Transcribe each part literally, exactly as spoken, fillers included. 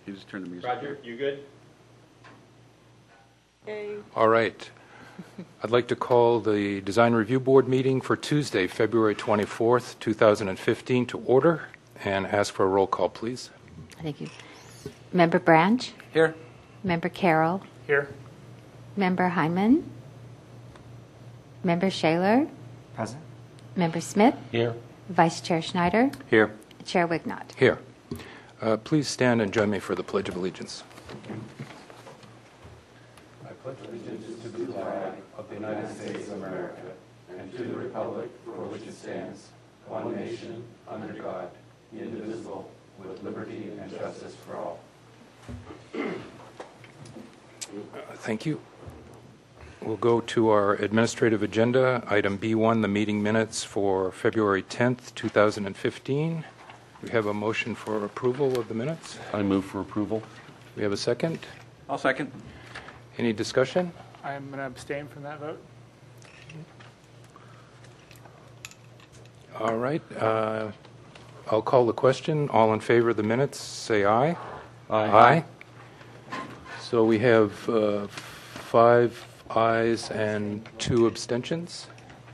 You just turn the music. Roger, you good? Yay. All right. I'd like to call the Design Review Board meeting for Tuesday, February twenty-fourth, two thousand fifteen to order and ask for a roll call, please. Thank you. Member Branch? Here. Member Carroll? Here. Member Hyman? Member Shaler? Present. Member Smith? Here. Vice Chair Schneider? Here. Chair Wignott? Here. Uh, please stand and join me for the Pledge of Allegiance. I pledge allegiance to the flag of the United States of America and to the republic for which it stands, one nation, under God, indivisible, with liberty and justice for all. Uh, thank you. We'll go to our administrative agenda. Item B one, the meeting minutes for February tenth, two thousand fifteen. We have a motion for approval of the minutes. I move for approval. We have a second. I'll second. Any discussion? I'm going to abstain from that vote. All right. Uh, I'll call the question. All in favor of the minutes, say aye. Aye. Aye. So we have uh, five ayes and two abstentions.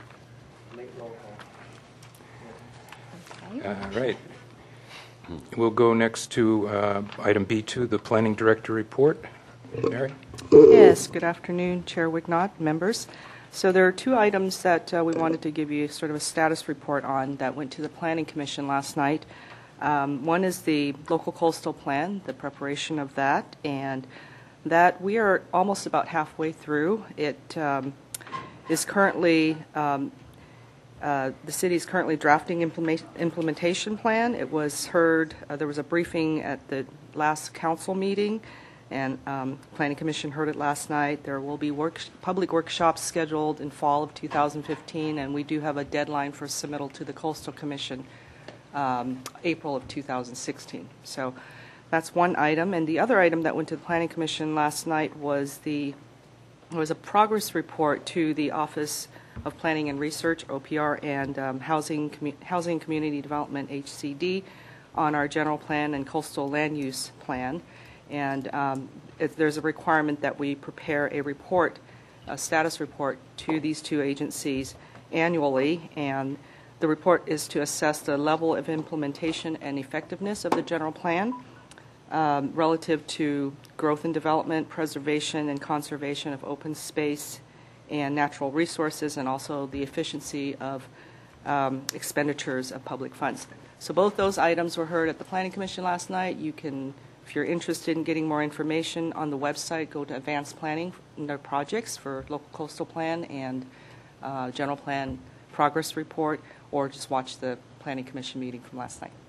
All right. We'll go next to uh, item B two, the Planning Director report. Mary? Yes, good afternoon, Chair Wignott, members. So there are two items that uh, we wanted to give you sort of a status report on that went to the Planning Commission last night. Um, one is the local coastal plan, the preparation of that, and that we are almost about halfway through. It um, is currently, um, uh, the city is currently drafting implement implementation plan. It was heard, uh, there was a briefing at the last council meeting, and um, Planning Commission heard it last night. There will be work, public workshops scheduled in fall of two thousand fifteen, and we do have a deadline for submittal to the Coastal Commission, um, April of two thousand sixteen. So that's one item. And the other item that went to the Planning Commission last night was the was a progress report to the Office of Planning and Research, O P R, and um, Housing, Commu Housing Community Development, H C D, on our general plan and coastal land use plan. And um, if there's a requirement that we prepare a report, a status report, to these two agencies annually, and the report is to assess the level of implementation and effectiveness of the general plan um, relative to growth and development, preservation and conservation of open space and natural resources, and also the efficiency of um, expenditures of public funds. So both those items were heard at the Planning Commission last night. You can, if you're interested in getting more information on the website, go to Advanced Planning in their projects for local coastal plan and uh, general plan progress report, or just watch the Planning Commission meeting from last night.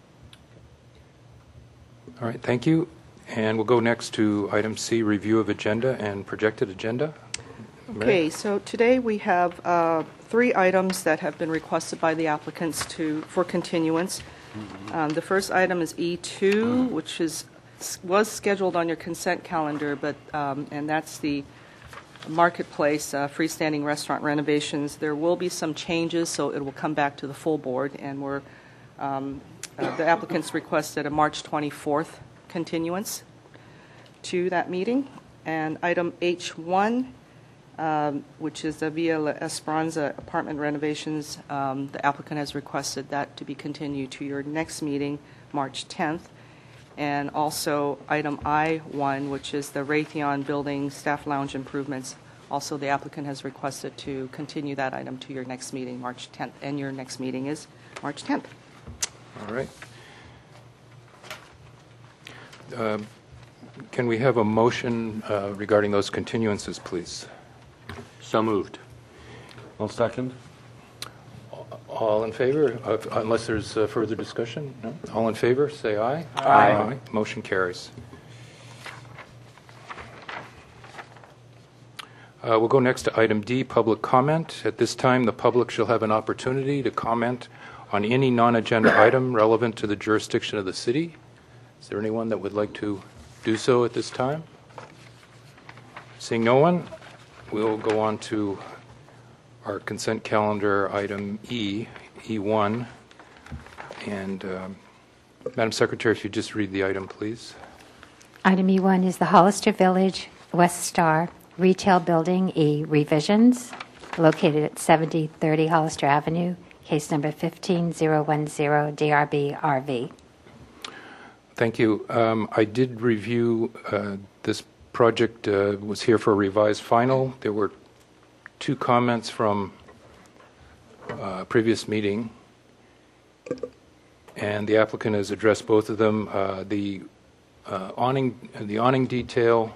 All right, thank you. And we'll go next to item C, review of agenda and projected agenda. Okay, so today we have uh, three items that have been requested by the applicants to for continuance. Um, the first item is E two, which is was scheduled on your consent calendar, but um, and that's the Marketplace uh, freestanding restaurant renovations. There will be some changes, so it will come back to the full board, and we're um, uh, the applicants requested a March twenty-fourth continuance to that meeting. And item H one, um, which is the Villa La Esperanza apartment renovations, um, the applicant has requested that to be continued to your next meeting, March tenth. And also item I one, which is the Raytheon building staff lounge improvements. Also, the applicant has requested to continue that item to your next meeting, March tenth, and your next meeting is March tenth. All right. Uh, can we have a motion uh, regarding those continuances, please? So moved. I'll second. All in favor? Of, unless there's uh, further discussion? No? All in favor, say aye. Aye. Aye. Motion carries. Uh, we'll go next to item D, public comment. At this time, the public shall have an opportunity to comment on any non-agenda item relevant to the jurisdiction of the city. Is there anyone that would like to do so at this time? Seeing no one, we'll go on to our consent calendar item E, E one. And um, Madam Secretary, if you just read the item, please. Item E one is the Hollister Village West Star Retail Building E revisions located at seventy thirty Hollister Avenue, case number fifteen zero one zero D R B R V. Thank you. Um, I did review uh, this project, uh, was here for a revised final. There were two comments from uh, a previous meeting, and the applicant has addressed both of them. Uh, the uh, awning, the awning detail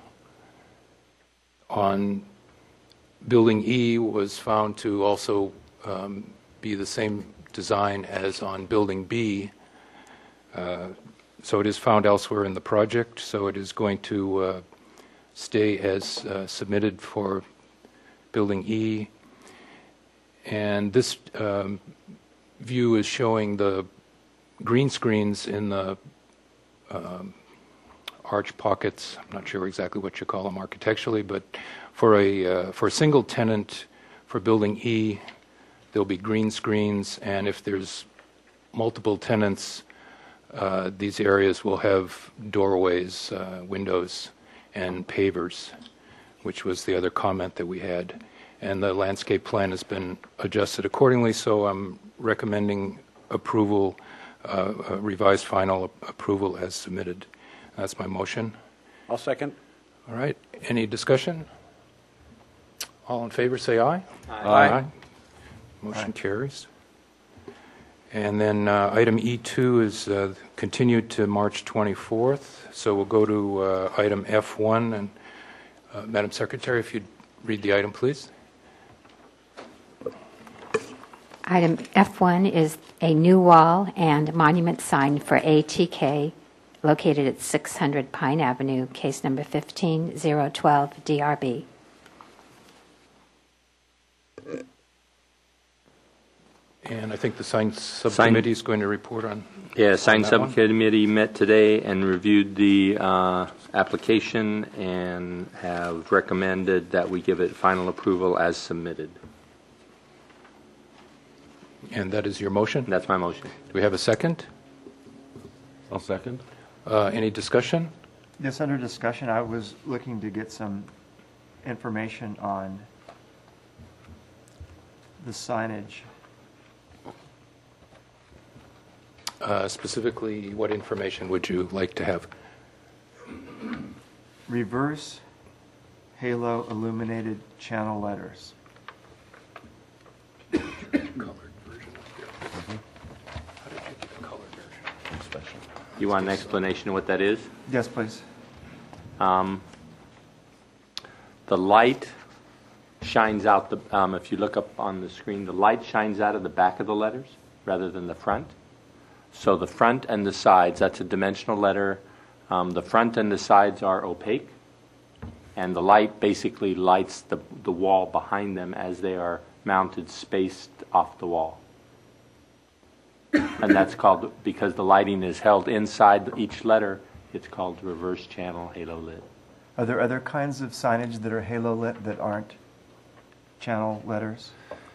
on Building E was found to also um, be the same design as on Building B. Uh, so it is found elsewhere in the project, so it is going to uh, stay as uh, submitted for Building E. And this um, view is showing the green screens in the um, arch pockets. I'm not sure exactly what you call them architecturally, but for a uh, for a single tenant for Building E, there'll be green screens, and if there's multiple tenants, uh, these areas will have doorways, uh, windows, and pavers, which was the other comment that we had. And the landscape plan has been adjusted accordingly, so I'm recommending approval, uh, a revised final approval as submitted. That's my motion. I'll second. All right. Any discussion? All in favor, say aye. Aye. Motion carries. And then uh, item E two is uh, continued to March twenty-fourth. So we'll go to uh, item F one. And uh, Madam Secretary, if you'd read the item, please. Item F one is a new wall and monument sign for A T K located at six hundred Pine Avenue, case number fifteen zero twelve D R B. And I think the sign subcommittee is going to report on. Yeah, sign that one. subcommittee met today and reviewed the uh, application and have recommended that we give it final approval as submitted. And that is your motion? That's my motion. Do we have a second? I'll second. Uh, any discussion? Yes, under discussion, I was looking to get some information on the signage. Uh, specifically, what information would you like to have? Reverse halo illuminated channel letters. Colored version up here. How did you get a colored version? Special. You want an explanation of what that is? Yes, please. Um, the light shines out, the, um, if you look up on the screen, the light shines out of the back of the letters rather than the front. So the front and the sides, that's a dimensional letter. Um, the front and the sides are opaque, and the light basically lights the, the wall behind them as they are mounted spaced off the wall. And that's called, because the lighting is held inside each letter, it's called reverse channel halo lit. Are there other kinds of signage that are halo lit that aren't channel letters?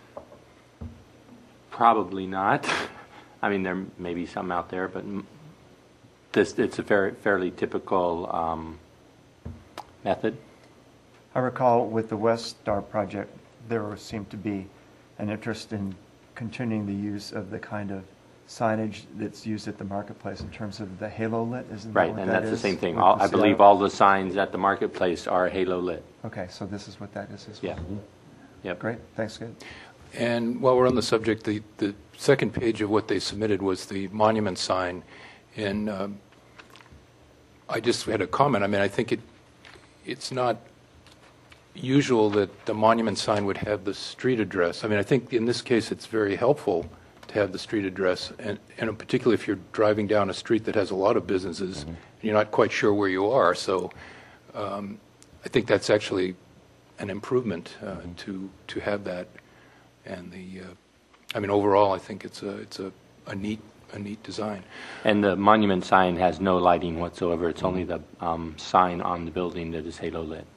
Probably not. I mean, there may be some out there, but m- this it's a very, fairly typical um, method. I recall with the West Star project, there seemed to be an interest in continuing the use of the kind of signage that's used at the marketplace in terms of the halo lit, isn't that Right, what and that that's the is? same thing. With All, the I believe Seattle- all the signs at the marketplace are halo lit. Okay, so this is what that is as well. Yeah. Yep. Great, thanks, good. And while we're on the subject, the, the second page of what they submitted was the monument sign. And um, I just had a comment. I mean, I think it it's not usual that the monument sign would have the street address. I mean, I think in this case it's very helpful to have the street address, and, and particularly if you're driving down a street that has a lot of businesses, mm-hmm. and you're not quite sure where you are. So um, I think that's actually an improvement uh, mm-hmm. to to have that. And the, uh, I mean, overall, I think it's a it's a, a neat a neat design. And the monument sign has no lighting whatsoever. It's only the um, sign on the building that is halo lit.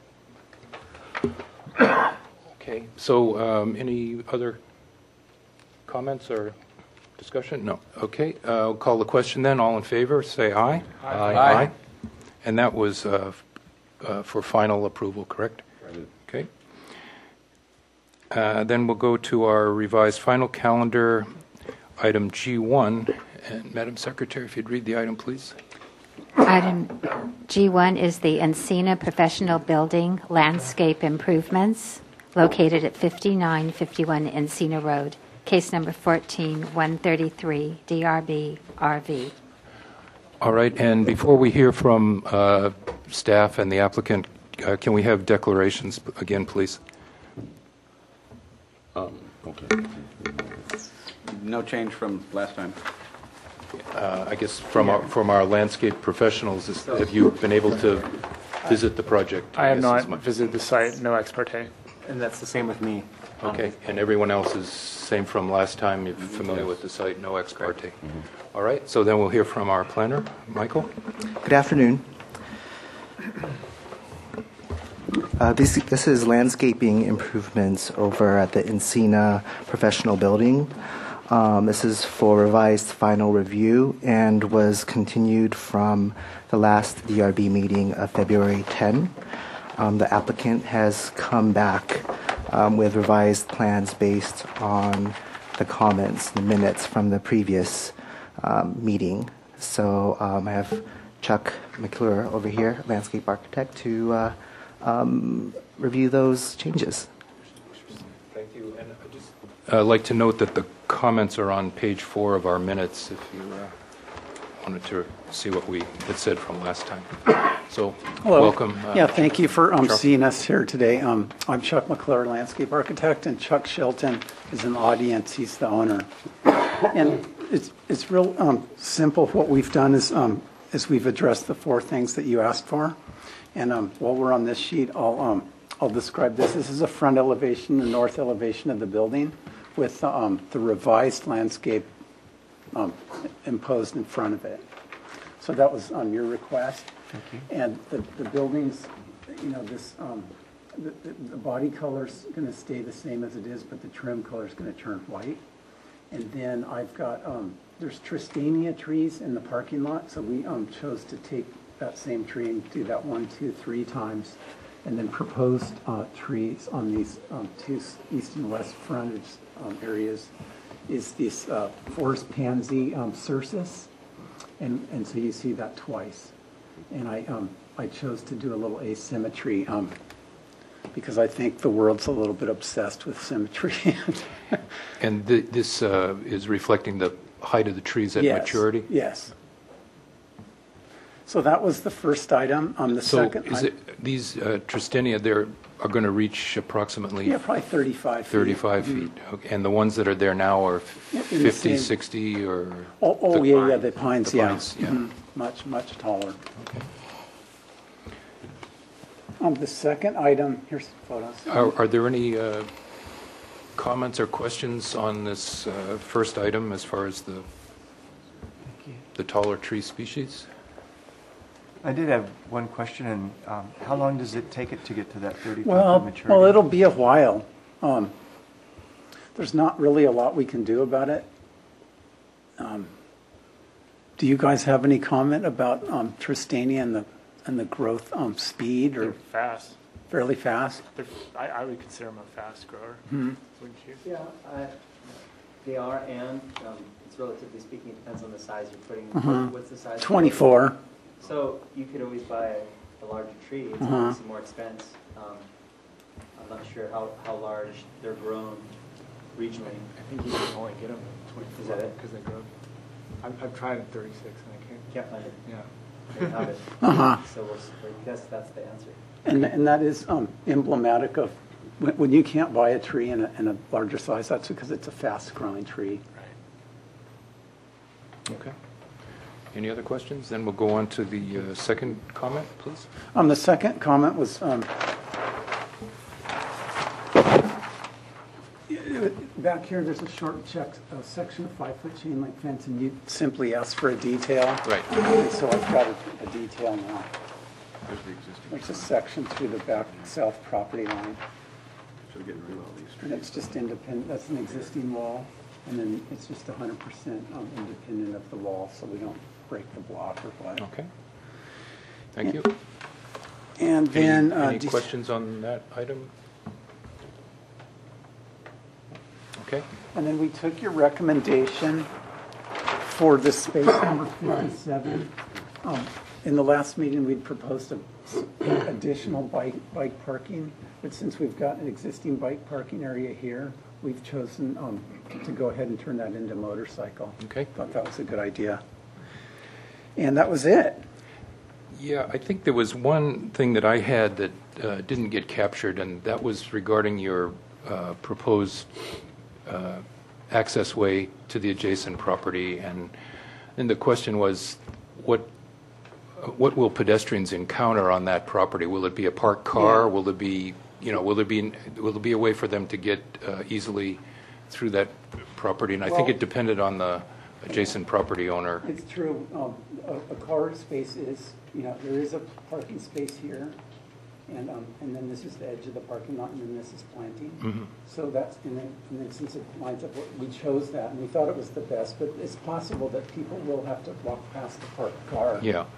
Yeah. Okay. So, um, any other comments or discussion? No. Okay. Uh, I'll call the question then. All in favor, say aye. Aye. Aye. And that was uh, uh, for final approval, correct? Okay. Uh, Then we'll go to our revised final calendar, item G one. And Madam Secretary, if you'd read the item, please. Item G one is the Encina Professional Building Landscape Improvements located at fifty-nine fifty-one Encina Road, case number fourteen one thirty-three, D R B R V. All right, and before we hear from uh, staff and the applicant, uh, can we have declarations again, please? Um, Okay. No change from last time. Uh, I guess from our, from our landscape professionals, is- have you been able to visit the project? I have guess not is my- visited the site, no ex parte. And that's the same with me. Okay, and everyone else is same from last time, you're familiar with the site, no ex parte. All right, so then we'll hear from our planner, Michael. Good afternoon. Uh, this, this is landscaping improvements over at the Encina Professional Building. Um, this is for revised final review and was continued from the last D R B meeting of February tenth. Um, the applicant has come back um, with revised plans based on the comments, the minutes from the previous um, meeting. So um, I have Chuck McClure over here, landscape architect, to uh, um, review those changes. Thank you. And I'd just uh, like to note that the comments are on page four of our minutes, if you uh, wanted to see what we had said from last time. So, Hello. welcome. uh, Yeah, thank you for um, Charles. seeing us here today. Um, I'm Chuck McClure, landscape architect, and Chuck Shelton is in the audience. He's the owner. And it's it's real um, simple. What we've done is um, is we've addressed the four things that you asked for. And um, while we're on this sheet, I'll um, I'll describe this. This is a front elevation, the north elevation of the building, with um, the revised landscape um, imposed in front of it. So that was on your request. Thank you. And the, the buildings, you know, this, um, the, the the body color's going to stay the same as it is, but the trim color's going to turn white. And then I've got, um, there's Tristania trees in the parking lot, so we um, chose to take that same tree and do that one, two, three times, and then proposed uh, trees on these um, two s- east and west frontage um, areas is this uh, forest pansy um, cercis, and and so you see that twice. And I um, I chose to do a little asymmetry um, because I think the world's a little bit obsessed with symmetry. And th- this uh, is reflecting the height of the trees at Yes, maturity? Yes. So that was the first item. Um, the So second, is I- it, these uh, Tristania, they're, are going to reach approximately yeah, probably thirty-five feet. thirty-five Mhm. feet? Okay. And the ones that are there now are Yeah, in the fifty, same- sixty, or? Oh, oh the- yeah, yeah, the pines, the yeah. pines, yeah. Mhm. Much, much taller. Um, the second item, here's photos. Are, are there any uh, comments or questions on this uh, first item as far as the, the taller tree species? I did have one question, and um, how long does it take it to get to that thirty-five Well, foot maturity? well, it'll be a while. Um, there's not really a lot we can do about it. Um, do you guys have any comment about um, Tristania and the and the growth um, speed, They're or fast. fairly fast? They're, I, I would consider them a fast grower, Hmm. wouldn't you? Yeah, uh, they are, and um, it's relatively speaking, it depends on the size you're putting. Mhm. What's the size? twenty-four. So you could always buy a, a larger tree. It's Uh-huh. obviously more expense. Um, I'm not sure how, how large they're grown regionally. I think you can only get them twenty-four. Is that it? Because they grow. I've, I've tried at thirty-six and I can't. Can't find it. Yeah. They have it. Uh-huh. So we'll, s- I guess that's the answer. And, and that is um, emblematic of, when, when you can't buy a tree in a, in a larger size, that's because it's a fast-growing tree. Right. Okay. Any other questions? Then we'll go on to the uh, second comment, please. Um, the second comment was, um, back here, there's a short check, a section of five-foot chain link fence, and you simply asked for a detail. Right. And so I've got a, a detail now. There's the existing. There's a section through the back south property line, So we're getting rid of all these and it's just independent, that's an existing wall, and then it's just one hundred percent um, independent of the wall, so we don't break the block or what. Okay. Thank you. And Any, then. uh, any dec- questions on that item? Okay. And then we took your recommendation for the space number fifty-seven. Um, In the last meeting, we'd proposed a additional bike, bike parking, but since we've got an existing bike parking area here, we've chosen um, to go ahead and turn that into motorcycle. Okay. Thought that was a good idea. And that was it. Yeah, I think there was one thing that I had that uh, didn't get captured, and that was regarding your uh, proposed uh, access way to the adjacent property. And then the question was, what what will pedestrians encounter on that property? Will it be a parked car? Yeah. Will it be, you know, will there be will there be a way for them to get uh, easily through that property? And I think Well- it depended on the adjacent property owner. It's true. Um, a, a car space is, you know, there is a parking space here, and um, and then this is the edge of the parking lot, and then this is planting. Mm-hmm. So that's, and then, and then since it lines up, we chose that, and we thought it was the best, but it's possible that people will have to walk past the parked car. Yeah.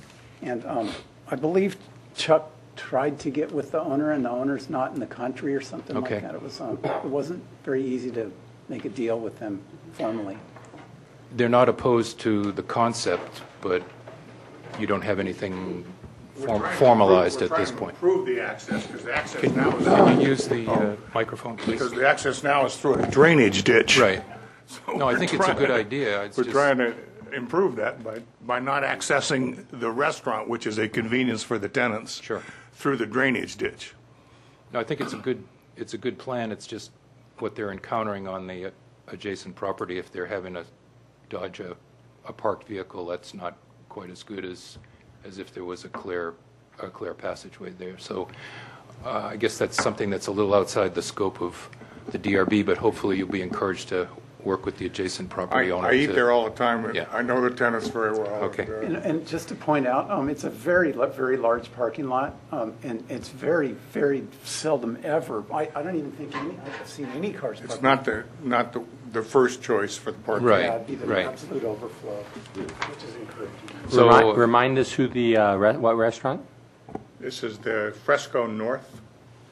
And um, I believe Chuck tried to get with the owner, and the owner's not in the country or something Okay. like that. It was, um, it wasn't very easy to make a deal with them formally. They're not opposed to the concept, but you don't have anything form- formalized at this point. Improve the access, because the access Can now is, can you use the uh, microphone, please? because the access now is through a drainage ditch. Right. So No, I we're think it's a good trying- idea. It's We're just- trying to improve that by, by not accessing the restaurant, which is a convenience for the tenants. Sure. Through the drainage ditch. No, I think it's a good, it's a good plan. It's just what they're encountering on the uh, adjacent property. If they're having to dodge a, a parked vehicle, that's not quite as good as, as if there was a clear, a clear passageway there. So uh, I guess that's something that's a little outside the scope of the D R B, but hopefully you'll be encouraged to work with the adjacent I, property owner. I eat to- there all the time. Yeah. I know the tenants very well. Okay. And, uh, And, and just to point out, um, it's a very, la- very large parking lot, um, and it's very, very seldom ever, I, I don't even think any, I've seen any cars parked. It's not the, not the, the first choice for the parking. Right. Yeah, it'd be the right. absolute overflow, which is encouraging. So- Remind, remind us who the, uh, re- what restaurant? This is the Fresco North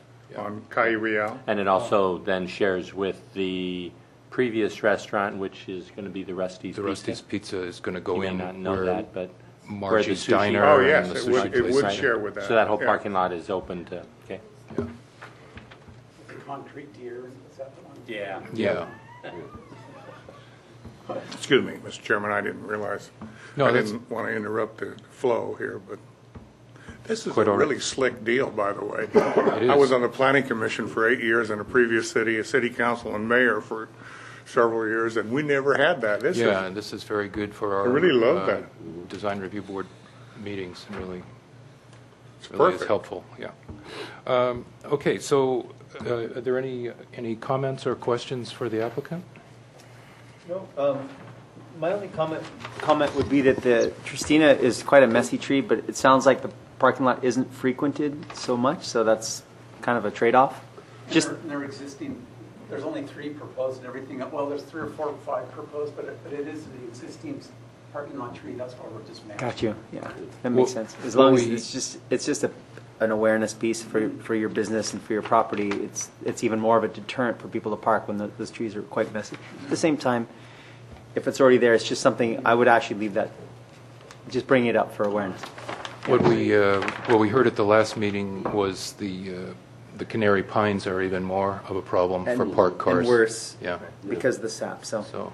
on Calle Real. And it also then shares with the previous restaurant, which is going to be the Rusty's The Pizza. Rusty's Pizza is going to go You may in not know where that, but Margie's where the sushi- Diner Oh, and yes, the it sushi would, it place. would Right. share with that. So that whole yeah. parking lot is open to, okay? Yeah. Concrete deer, is that the one? Yeah. Yeah. Excuse me, Mister Chairman, I didn't realize. No, I that's- didn't want to interrupt the flow here, but this is Quite a all right. really slick deal, by the way. It I is. was on the planning commission for eight years in a previous city, a city council and mayor for several years, and we never had that. This Yeah, is, and this is very good for our. I really love uh, that. Design review board meetings, really. it's Really is perfect. helpful, yeah. Um, Okay, so uh, are there any, any comments or questions for the applicant? No, um, my only comment, comment would be that the Tristina is quite a messy tree, but it sounds like the parking lot isn't frequented so much, so that's kind of a trade-off. Just, They're, they're existing, there's only three proposed and everything, well, there's three or four or five proposed, but it, but it is an existing parking lot tree, that's why we're just matching. got you, yeah, that makes Well, sense. As well, long as we- it's just, it's just a, an awareness piece for, for your business and for your property, it's, it's even more of a deterrent for people to park when the, those trees are quite messy. At the same time, if it's already there, it's just something, I would actually leave that, just bring it up for awareness. What we, uh, what we heard at the last meeting was the, uh, the Canary Pines are even more of a problem for And- parked cars. And worse, Yeah, because of the sap, so. so,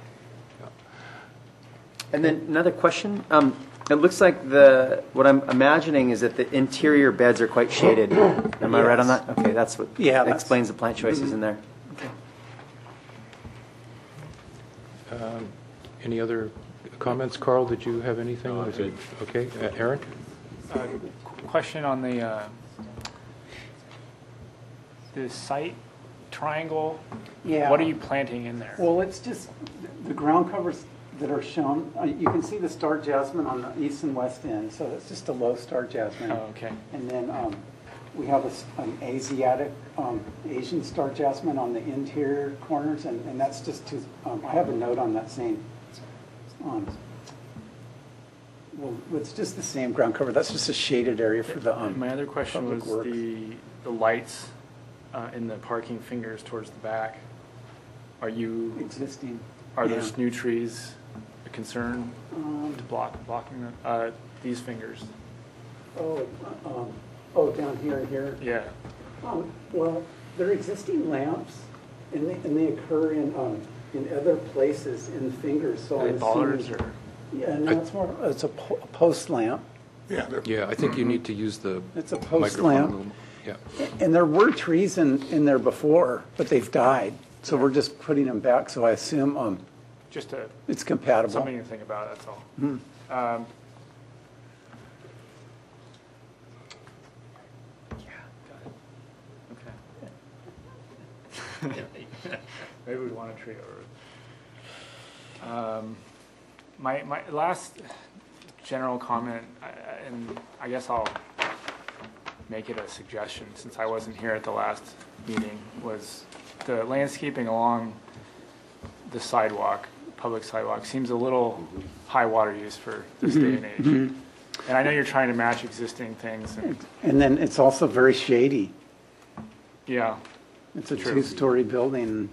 And then another question, um, it looks like the, what I'm imagining is that the interior beds are quite shaded. Am I right on that? Okay, that's what Yeah, that's- explains the plant choices in there. um, any other comments? Carl, did you have anything? Was it- Okay, Uh, Aaron? Uh, Question on the, uh, the site triangle. Yeah. What are you planting in there? Well, it's just, the ground covers that are shown, uh, you can see the star jasmine on the east and west end, so it's just a low star jasmine. Oh, okay. And then um, we have a s- an Asiatic, um, Asian star jasmine on the interior corners, and and that's just to, um, I have a note on that saying, um, Well, it's just the same ground cover. That's just a shaded area for the, um, My other question Public was Works. the, the lights uh, in the parking fingers towards the back. Are you, existing. are yeah. those new trees a concern Um, to block, blocking the, uh, these fingers? Oh, uh, um, oh, down here and here. Yeah. Um, well, they're existing lamps, and they, and they occur in, um, in other places in the fingers, so. Are they I'm bollards assuming- or? Yeah, no, it's more, it's a po- a post lamp, Yeah, they're- Yeah, I think you need to use the it's a post microphone a lamp. little. Yeah. And there were trees in, in there before, but they've died, so we're just putting them back, so I assume, um, Just a, it's compatible. something to think about, that's all. Hmm. Um, Okay. Maybe we want a tree over it. Um, My, my last general comment, I- I- and I guess I'll make it a suggestion, since I wasn't here at the last meeting, was the landscaping along the sidewalk, public sidewalk, seems a little high water use for this day and age. And I know you're trying to match existing things, and, And then it's also very shady. yeah. It's a True. two-story building.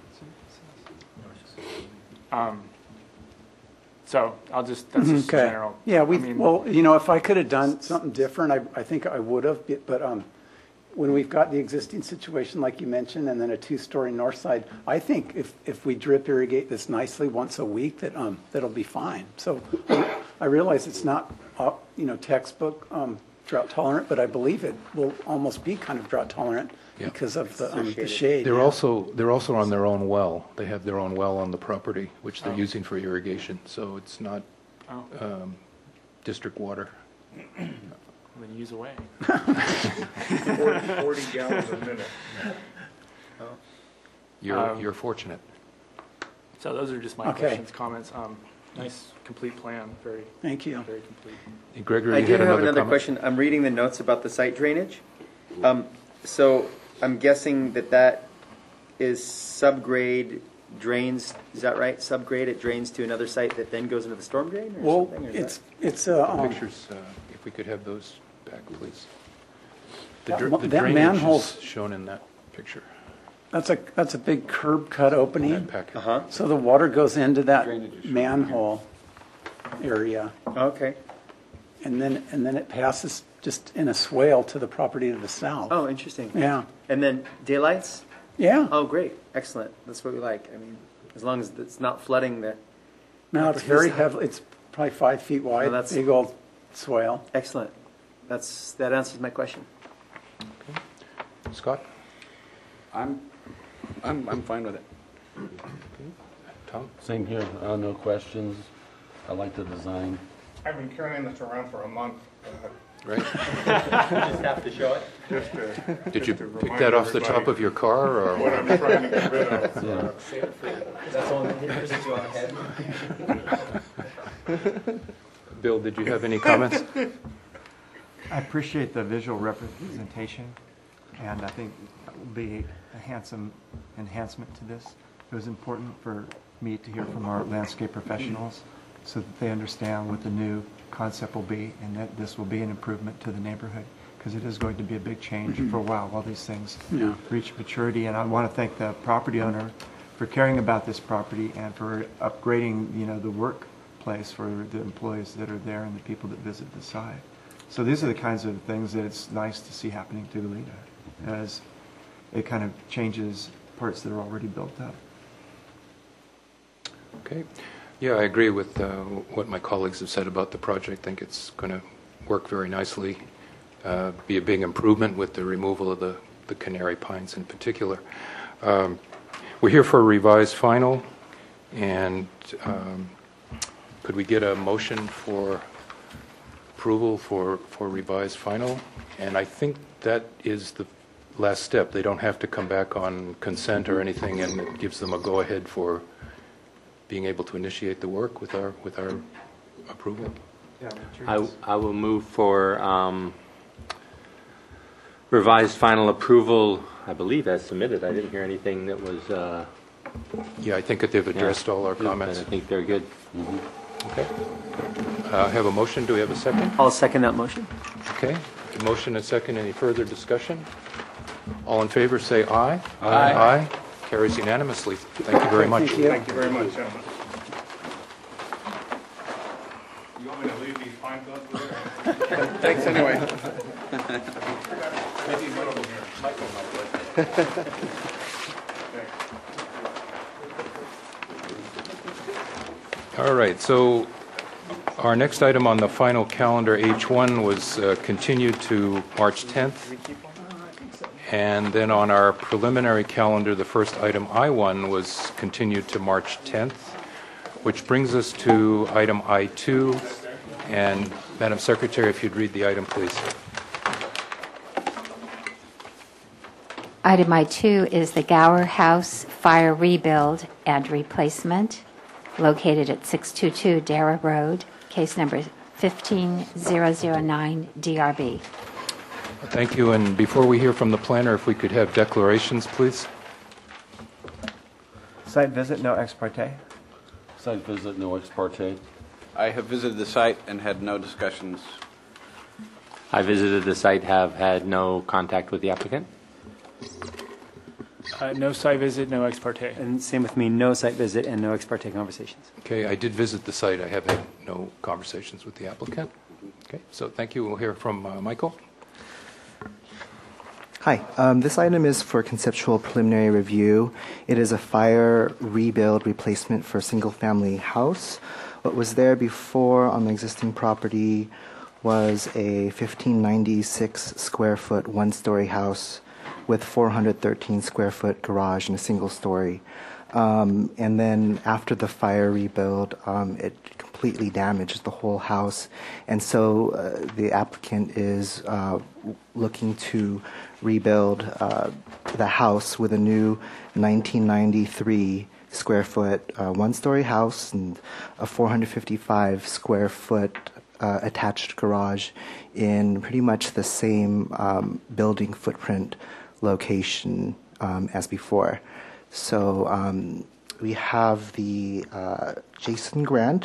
Um, So I'll just, that's just Okay. general. Yeah, we, I mean, well, you know, if I could have done something different, I, I think I would have, but, um, when we've got the existing situation, like you mentioned, and then a two-story north side, I think if, if we drip irrigate this nicely once a week, that, um, that'll be fine. So I, I realize it's not, uh, you know, textbook, um, drought tolerant, but I believe it will almost be kind of drought tolerant Yeah. because of the, um, the shade. They're yeah. also, they're also on their own well. They have their own well on the property, which they're Oh. using for irrigation, so it's not Oh, um, district water. then use away. forty gallons a minute. You're, Um, you're fortunate. So those are just my Okay. questions, comments. Um, Nice, complete plan, very, Thank you. very complete. Hey, Gregory, I you do had have another another comment? question. I'm reading the notes about the site drainage. Um, So I'm guessing that that is subgrade drains, is that right? Subgrade, it drains to another site that then goes into the storm drain or Well, something? or is it's, that- it's, uh, um, Pictures, uh, if we could have those back, please. The That dr- mo- the that drainage manhole- is shown in that picture, that's a, that's a big curb cut opening. that packet. Uh-huh, So the water goes into that Drainage is shown manhole area, okay. and then, and then it passes just in a swale to the property to the south. Oh, interesting. Yeah, And then daylights? yeah. Oh, great, excellent. That's what we like. I mean, as long as it's not flooding the, No, it's very heavy, it's probably five feet wide, that's- big old swale. excellent. That's, that answers my question. Scott? I'm, I'm, I'm fine with it. Tom? Same here, uh, no questions. I like the design. I've been carrying this around for a month, uh, Right? Just have to show it? just to. Did you just to pick remind that off the everybody top of your car, What or? I'm trying to get rid of. Yeah. That's the only person you on the head? Bill, did you have any comments? I appreciate the visual representation, and I think that will be a handsome enhancement to this. It was important for me to hear from our landscape professionals so that they understand what the new concept will be and that this will be an improvement to the neighborhood, because it is going to be a big change for a while while these things Yeah. reach maturity. And I want to thank the property owner for caring about this property and for upgrading, you know, the workplace for the employees that are there and the people that visit the site. So these are the kinds of things that it's nice to see happening to Goleta, as it kind of changes parts that are already built up. Okay. Yeah, I agree with uh, what my colleagues have said about the project. I think it's going to work very nicely, uh, be a big improvement with the removal of the, the canary pines in particular. Um, We're here for a revised final, and um, could we get a motion for approval for, for revised final? And I think that is the last step. They don't have to come back on consent or anything, and it gives them a go-ahead for being able to initiate the work with our, with our approval. I, I will move for um, revised final approval, I believe as submitted. I didn't hear anything that was... uh, Yeah, I think that they've addressed all our good, but comments. I think they're good. Okay. Uh, I have a motion. Do we have a second? I'll second that motion. Okay. A motion and second. Any further discussion? All in favor, say aye. Aye. Aye. Carries unanimously. Thank you very much. Thank you. Thank you very much, gentlemen. You want me to leave these pine cones with there? Thanks anyway. Maybe one of them here. Michael might like it. All right, so our next item on the final calendar, H one, was uh, continued to March tenth. And then on our preliminary calendar, the first item, I one, was continued to March tenth, which brings us to item I two. And Madam Secretary, if you'd read the item, please. Item I two is the Gower House Fire Rebuild and Replacement, located at six two two Dara Road, case number fifteen zero zero nine D R B. Thank you. And before we hear from the planner, if we could have declarations, please. Site visit, no ex parte. Site visit, no ex parte. I have visited the site and had no discussions. I visited the site, have had no contact with the applicant. Uh, no site visit, no ex parte. And same with me, no site visit and no ex parte conversations. Okay, I did visit the site. I have had no conversations with the applicant. Okay, so thank you. We'll hear from uh, Michael. Hi, um, this item is for conceptual preliminary review. It is a fire rebuild replacement for a single-family house. What was there before on the existing property was a fifteen ninety-six square foot one-story house with four hundred thirteen square foot garage and a single story. Um, and then after the fire rebuild, um, it completely damaged the whole house. And so uh, the applicant is uh, looking to rebuild uh, the house with a new nineteen ninety-three square foot uh, one-story house and a four hundred fifty-five square foot uh, attached garage in pretty much the same um, building footprint location um, as before. So um, we have the uh, Jason Grant,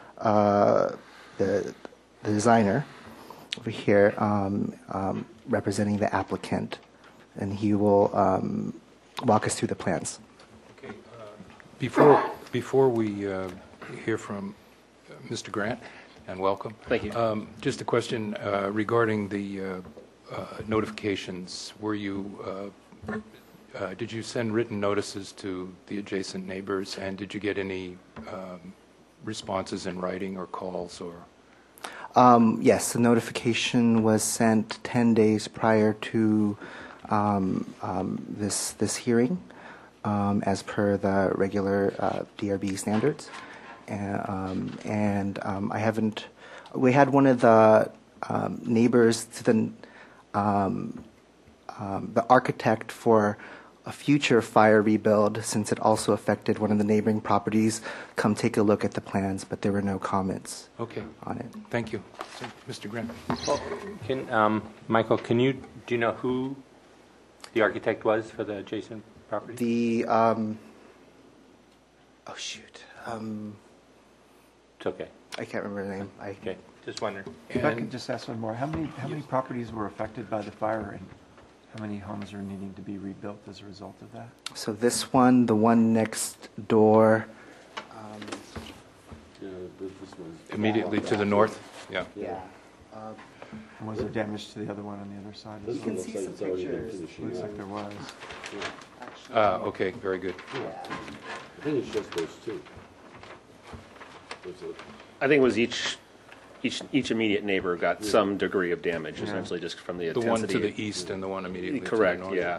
uh, the, the designer, over here um, um, representing the applicant, and he will um, walk us through the plans. Okay. Uh, before before we uh, hear from uh, Mister Grant, and welcome. Thank you. Um, just a question uh, regarding the uh, uh, notifications. Were you uh, uh, did you send written notices to the adjacent neighbors, and did you get any um, responses in writing or calls or? Um, yes, the notification was sent ten days prior to um, um, this this hearing, um, as per the regular uh, D R B standards, and, um, and um, I haven't. We had one of the um, neighbors to the um, um, the architect for a future fire rebuild, since it also affected one of the neighboring properties, come take a look at the plans, but there were no comments Okay. on it. Thank you. So, Mister Grant. Well, can, um, Michael, can you, do you know who the architect was for the adjacent property? The, um, oh shoot, um, It's okay. I can't remember the name. I, Okay, just wondering. If I could just ask one more, how many, how many Yes. properties were affected by the fire, and how many homes are needing to be rebuilt as a result of that? So this one, the one next door, um, Yeah, th- this was. Immediately to the north? Yeah. yeah. Uh, And was there damage to the other one on the other side as This well? one looks like it's already been finishing. Looks like there was. Ah, okay, very good. I think it's just those two. There's a- I think it was each, each, each immediate neighbor got some degree of damage, essentially just from the The intensity. one to the east and the one immediately to the Correct, north. yeah.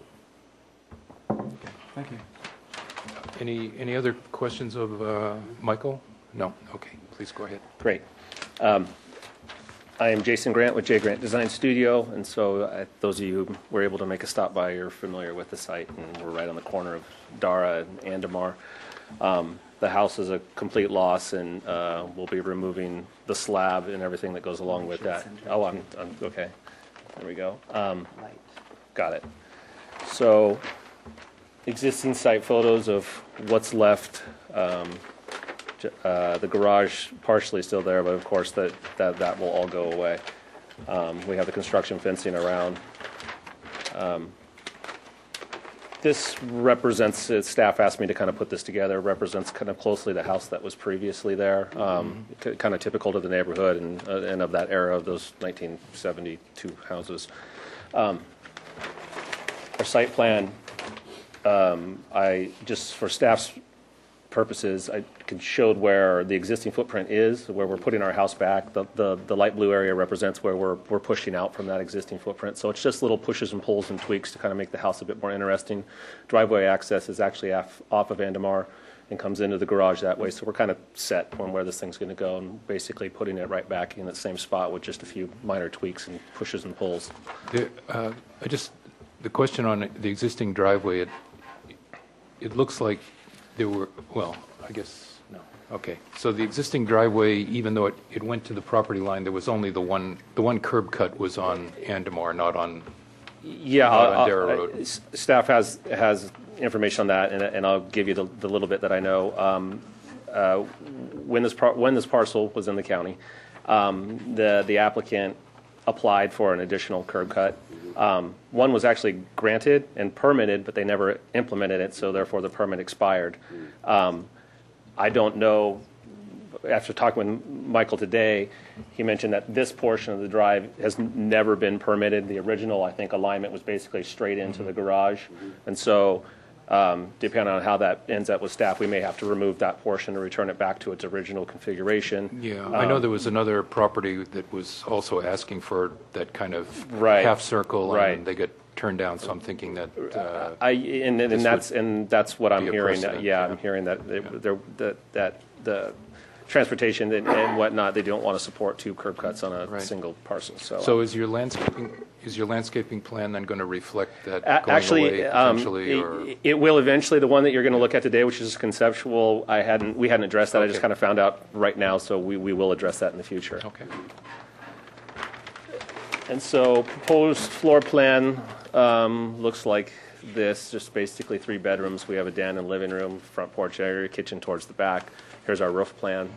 Yeah. Thank you. Any, any other questions of uh, Michael? No? Okay, please go ahead. Great. Um, I am Jason Grant with J. Grant Design Studio, and so uh, those of you who were able to make a stop by, you're familiar with the site, and we're right on the corner of Dara and Andamar. Um, the house is a complete loss, and uh, we'll be removing the slab and everything that goes along with that. Oh, I'm, I'm okay. There we go. Um, got it. So, existing site photos of what's left. Um, Uh, the garage partially still there, but of course that, that, that will all go away. Um, we have the construction fencing around. Um, This represents, uh, staff asked me to kind of put this together, represents kind of closely the house that was previously there, um, k- kind of typical to the neighborhood and, uh, and of that era of those nineteen seventy-two houses. Um, Our site plan, um, I, just for staff's purposes, I can showed where the existing footprint is, where we're putting our house back. The, the, the light blue area represents where we're, we're pushing out from that existing footprint. So it's just little pushes and pulls and tweaks to kind of make the house a bit more interesting. Driveway access is actually off, off of Andamar and comes into the garage that way. So we're kind of set on where this thing's going to go and basically putting it right back in the same spot with just a few minor tweaks and pushes and pulls. The, uh, I just, the question on the existing driveway, it, it looks like there were, well, I guess, no. Okay. So the existing driveway, even though it, it went to the property line, there was only the one, the one curb cut was on Andamar, not on, Yeah, not on I'll- Dara I'll- Road. s- staff has, has information on that, and, and I'll give you the, the little bit that I know. Um, uh, When this, par- when this parcel was in the county, um, the, the applicant applied for an additional curb cut. Um, One was actually granted and permitted, but they never implemented it, so therefore the permit expired. Um, I don't know, after talking with Michael today, he mentioned that this portion of the drive has n- never been permitted. The original, I think, alignment was basically straight into the garage. And so, um, depending on how that ends up with staff, we may have to remove that portion and return it back to its original configuration. Yeah, I know Um, there was another property that was also asking for that kind of Right. half circle, Right. and they got turned down, so I'm thinking that, uh, I, and, and this that's, and that's what I'm be a hearing, that- precedent, yeah, yeah. I'm hearing that, they- they're- that, that, the transportation and and whatnot, they don't want to support two curb cuts on a Right. single parcel, so. so is your landscaping, is your landscaping plan then going to reflect that A- going Actually, away um, potentially, or? it, it will eventually. The one that you're going to look at today, which is conceptual, I hadn't, we hadn't addressed that. I just Okay. kind of found out right now, so we, we will address that in the future. Okay. And so proposed floor plan um, looks like this, just basically three bedrooms. We have a den and living room, front porch area, kitchen towards the back. Here's our roof plan.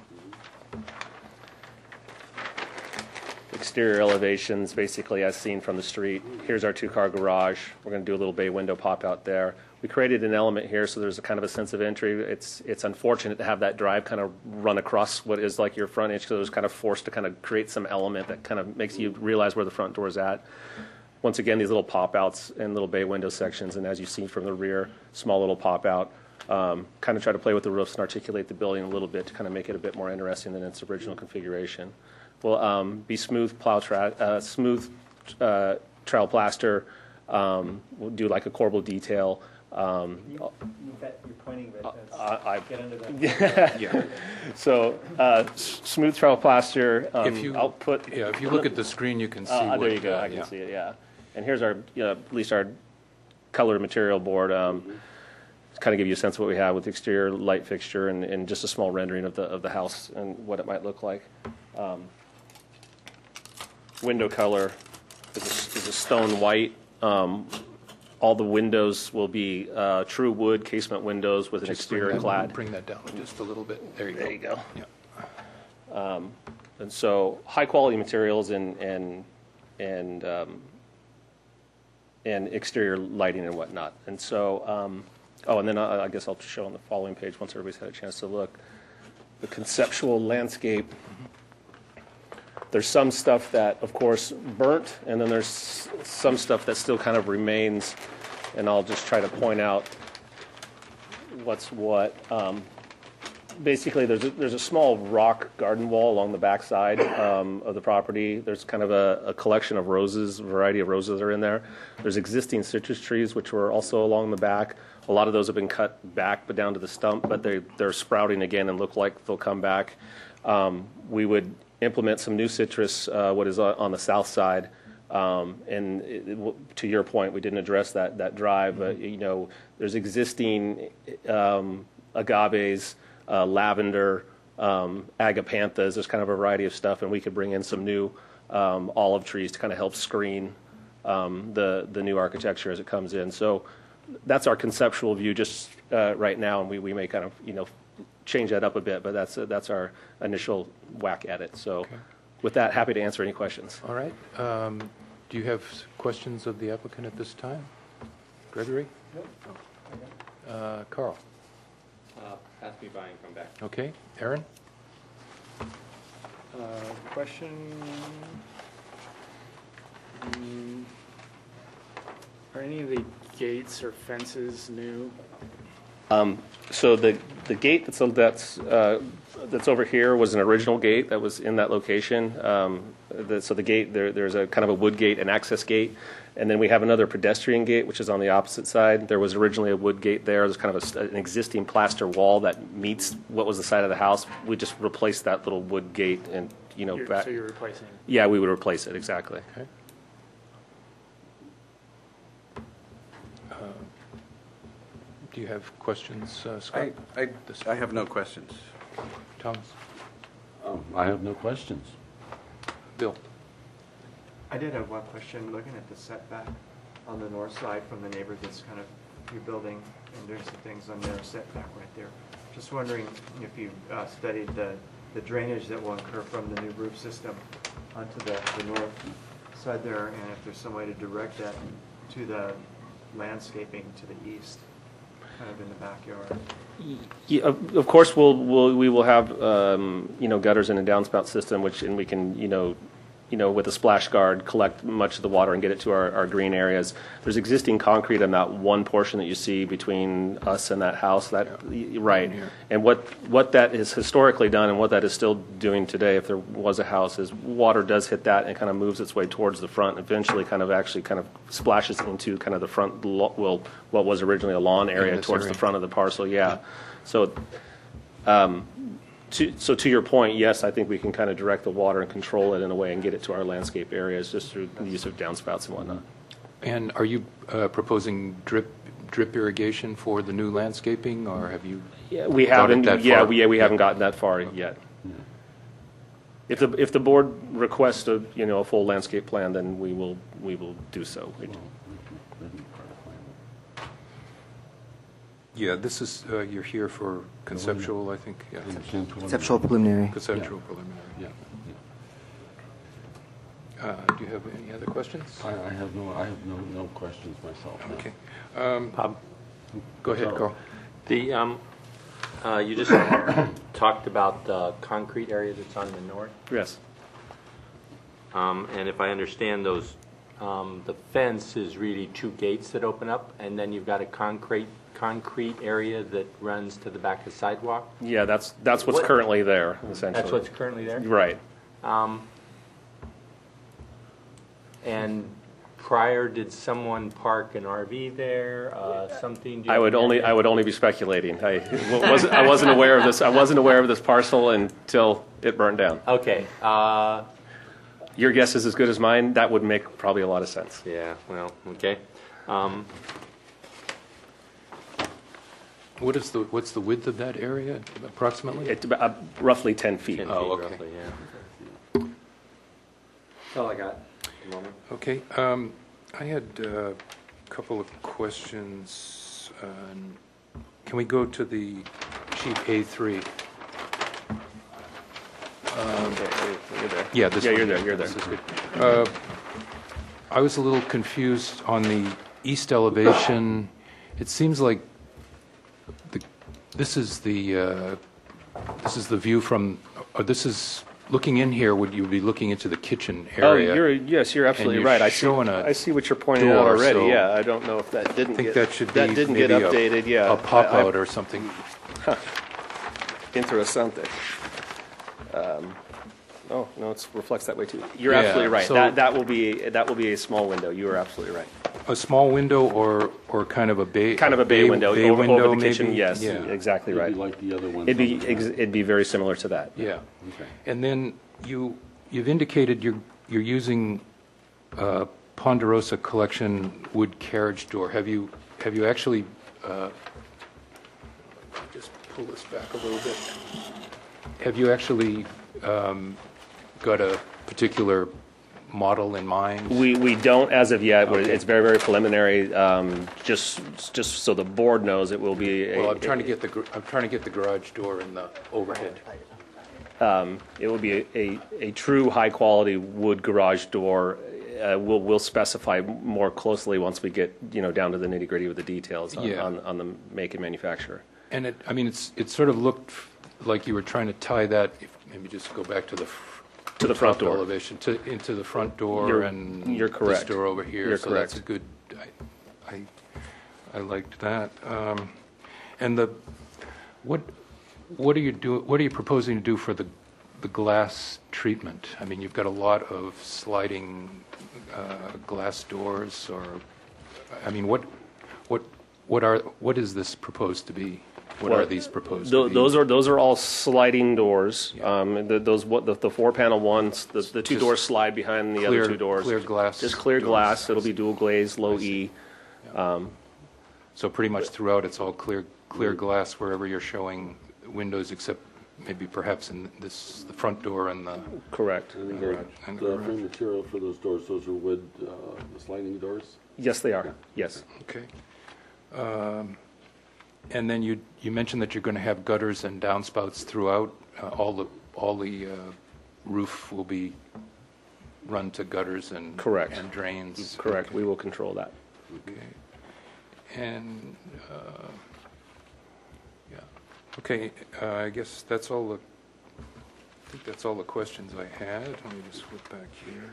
Exterior elevations, basically as seen from the street. Here's our two-car garage. We're going to do a little bay window pop out there. We created an element here, so there's a kind of a sense of entry. It's it's unfortunate to have that drive kind of run across what is like your front edge, because it was kind of forced to kind of create some element that kind of makes you realize where the front door is at. Once again, these little pop-outs and little bay window sections, and as you've seen from the rear, small little pop-out. Um, kind of try to play with the roofs and articulate the building a little bit to kind of make it a bit more interesting than its original configuration. Will um, be smooth plow tra- uh, smooth uh, trowel plaster. Um, we'll do like a corbel detail. Um, You're pointing right I, I, Get under that. Yeah. so uh, s- smooth trowel plaster. Um, If you, I'll put. yeah, if you look at the screen, you can see Uh, what. there you go. uh, I can yeah. see it. Yeah. And here's our, you know, at least our colored material board. Um, to kind of give you a sense of what we have with the exterior light fixture and, and just a small rendering of the of the house and what it might look like. Um, window color is a, is a stone white. Um, all the windows will be uh, true wood casement windows with an Just bring exterior that- clad. Bring that down just a little bit. There you go. There you go. Yeah. Um, and so high quality materials and and and um, and exterior lighting and whatnot. And so, um, oh, and then I, I guess I'll show on the following page once everybody's had a chance to look. The conceptual landscape. There's some stuff that, of course, burnt, and then there's some stuff that still kind of remains. And I'll just try to point out what's what. Um, Basically, there's a, there's a small rock garden wall along the backside um, of the property. There's kind of a, a collection of roses, a variety of roses are in there. There's existing citrus trees, which were also along the back. A lot of those have been cut back, but down to the stump, but they, they're sprouting again and look like they'll come back. Um, we would implement some new citrus, uh, what is on the south side. Um, and it, it, to your point, we didn't address that, that drive, but, you know, there's existing um, agaves, Uh, lavender, um, agapanthus. There's kind of a variety of stuff, and we could bring in some new um, olive trees to kind of help screen um, the the new architecture as it comes in. So that's our conceptual view just uh, right now, and we, we may kind of you know change that up a bit, but that's, that's our initial whack at it. So with that, happy to answer any questions. All right. Um, Do you have questions of the applicant at this time? Gregory? Uh, Carl? Uh, Pass me by and come back. Okay. Aaron? Uh, Question? mm, Are any of the gates or fences new? Um, So the, the gate that's, that's, uh, that's over here was an original gate that was in that location. Um, the, so the gate, there, there's a kind of a wood gate, an access gate, and then we have another pedestrian gate, which is on the opposite side. There was originally a wood gate there. There's kind of a, an existing plaster wall that meets what was the side of the house. We just replaced that little wood gate and, you know, You're- back. So you're replacing? Yeah, we would replace it, exactly. Okay. Uh, Do you have questions, uh, Scott? I, I, I have no questions. Thomas? Um, I have no questions. Bill? I did have one question, looking at the setback on the north side from the neighbor that's kind of rebuilding and doing some things on their setback right there. Just wondering if you uh, studied the, the drainage that will incur from the new roof system onto the, the north side there, and if there's some way to direct that to the landscaping to the east, kind of in the backyard. Yeah, of, of course, we'll, we'll, we will have, um, you know, gutters and a downspout system, which, and we can, you know, you know, with a splash guard, collect much of the water and get it to our, our green areas. There's existing concrete on that one portion that you see between us and that house, that, right. And what, what that has historically done and what that is still doing today, if there was a house, is water does hit that and kind of moves its way towards the front, eventually kind of actually kind of splashes into kind of the front, lo- well, what was originally a lawn area towards area. the front of the parcel, yeah. So, um, To, so to your point, yes, I think we can kind of direct the water and control it in a way and get it to our landscape areas just through the use of downspouts and whatnot. And are you uh, proposing drip drip irrigation for the new landscaping, or have you? Yeah, we thought it haven't. that Yeah, far? we, yeah, we haven't gotten that far yet. If the if the board requests a you know a full landscape plan, then we will we will do so. Yeah, this is uh, you're here for conceptual, I think. Yeah. Conceptual preliminary. Conceptual preliminary. Yeah. Uh, do you have any other questions? I, I have no, I have no, no questions myself. no. Okay. Um, Bob? Go ahead, Carl. The, um, uh, you just talked about the concrete area that's on the north. Yes. Um, and if I understand those, um, the fence is really two gates that open up, and then you've got a concrete concrete area that runs to the back of the sidewalk. Yeah, that's that's what's What- currently there, essentially. That's what's currently there. Right. Um, and prior, did someone park an R V there? Uh, something? do you I would have only any- I would only be speculating. I wasn't I wasn't aware of this. I wasn't aware of this parcel until it burned down. Okay. Uh, Your guess is as good as mine. That would make probably a lot of sense. yeah. Well. Okay. Um, What is the what's the width of that area approximately? It's about, uh, roughly ten feet. ten Oh, feet okay. roughly, yeah. That's all I got at the moment. Okay. Um, I had uh, a couple of questions. Uh, can we go to the sheet A three? Okay, you're there. Yeah, this yeah, one. you're there. You're there. This is good. Uh, I was a little confused on the east elevation. It seems like the, this is the uh, this is the view from. Or this is looking in here. Would you be looking into the kitchen Oh, area? you're yes, you're absolutely you're right. I see. showing a I see what you're pointing out door, already. so Yeah, I don't know if that didn't I think get that should be that didn't get maybe a- updated. yeah, a pop I- I- out or something. Interessante. Um, oh no, it reflects that way too. You're Yeah, absolutely right. so- that that will be that will be a small window. You are absolutely right. A small window or or kind of a bay. Kind of a bay, window bay over, window over the kitchen. maybe? Yes, Yeah. exactly It'd right. be like the other ones. It'd be on the ex- plan. it'd be very similar to that. Yeah. Okay. And then you, you've indicated you're, you're using uh, Ponderosa Collection wood carriage door. Have you, have you actually, uh, just pull this back a little bit. Have you actually um, got a particular model in mind? We, we don't as of yet. We're- Okay. It's very, very preliminary. Um, Just, just so the board knows, it will be. a- Well, I'm trying to get the, gar- I'm trying to get the garage door in the overhead. It will be a, a, a true high-quality wood garage door. Uh, We'll, we'll specify more closely once we get, you know, down to the nitty-gritty with the details on, Yeah. on, on the make and manufacturer. And it, I mean, it's, it sort of looked like you were trying to tie that, if, maybe just go back to the. f- To the front top door. Elevation, to, into the front door You're- and. you're correct. This door over here. You're So that's a correct. good, I, I, I liked that. Um, And the, what, what are you do, what are you proposing to do for the, the glass treatment? I mean, you've got a lot of sliding uh, glass doors, or, I mean, what, what, what are, what is this proposed to be? What are Well, these proposed Tho- to be? Those are, those are all sliding doors. Yeah. Um, the- Those, what, the the four-panel ones, the the two Just doors slide behind the clear- other two doors. clear glass Just clear doors. glass. It'll be dual glaze, low E. So pretty much throughout, it's all clear, clear glass wherever you're showing windows, except maybe perhaps in this, the front door and the, Correct. And the, And the garage. frame material for those doors, those are wood, uh, sliding doors? Yes, they are. Yes. okay. Um, And then you, you mentioned that you're going to have gutters and downspouts throughout. Uh, All the, all the uh, roof will be run to gutters and. Correct. And drains. Correct. Okay. We will control that. Okay. And, uh, yeah, okay, uh, I guess that's all the, I think that's all the questions I had. Let me just flip back here.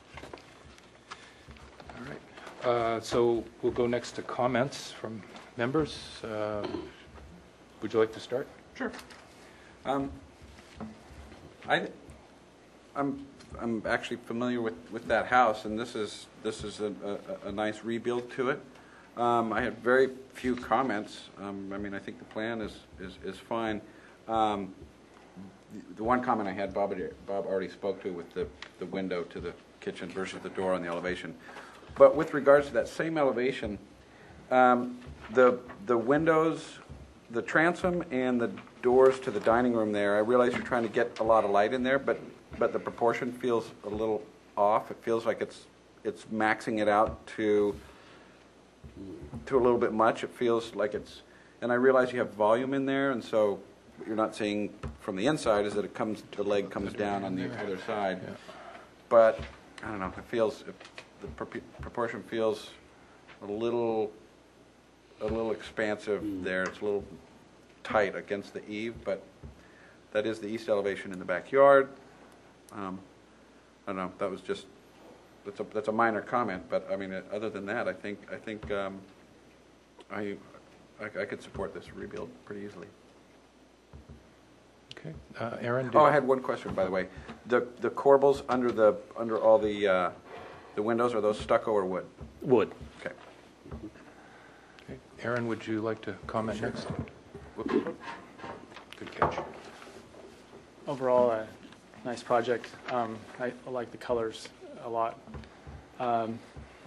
All right, uh, so we'll go next to comments from members. Uh, Would you like to start? Sure. Um, I, I'm, I'm actually familiar with, with that house, and this is, this is a, a, a nice rebuild to it. Um, I had very few comments. Um, I mean, I think the plan is, is, is fine. Um, the, the one comment I had, Bob, had- Bob already spoke to with the, the window to the kitchen versus the door on the elevation. But with regards to that same elevation, um, the, the windows, the transom and the doors to the dining room there, I realize you're trying to get a lot of light in there, but, but the proportion feels a little off. It feels like it's, it's maxing it out to, to a little bit much. It feels like it's, and I realize you have volume in there, and so what you're not seeing from the inside is that it comes, the leg comes down on the other side. Yeah. But, I don't know, it feels, it- the pro- proportion feels a little, a little expansive there. It's a little tight against the eave, but that is the east elevation in the backyard. Um, I don't know, that was just, that's a, that's a minor comment, but I mean, uh, other than that, I think, I think, um, I, I I could support this rebuild pretty easily. Okay, Uh, Aaron? did- Oh, I had one question, by the way. The, the corbels under the, under all the, uh, the windows, are those stucco or wood? Wood. Okay. Okay. Aaron, would you like to comment next? Whoops. Good catch. Overall, a nice project. Um, I I like the colors a lot. Um,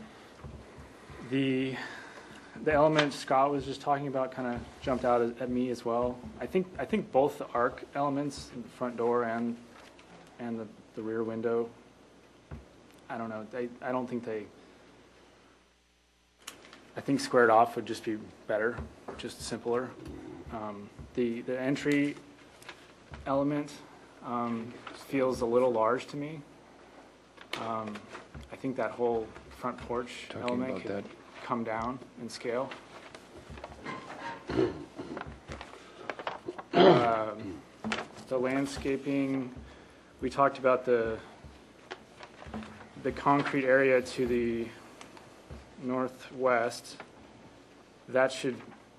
The, the element Scott was just talking about kind of jumped out at at me as well. I think, I think both the arc elements, the front door and, and the, the rear window, I don't know, they, I don't think they, I think squared off would just be better, just simpler. Um, The, the entry element um, feels a little large to me. Um, I think that whole front porch Talking element about could that. come down in scale. Um, The landscaping, we talked about the, the concrete area to the northwest. That should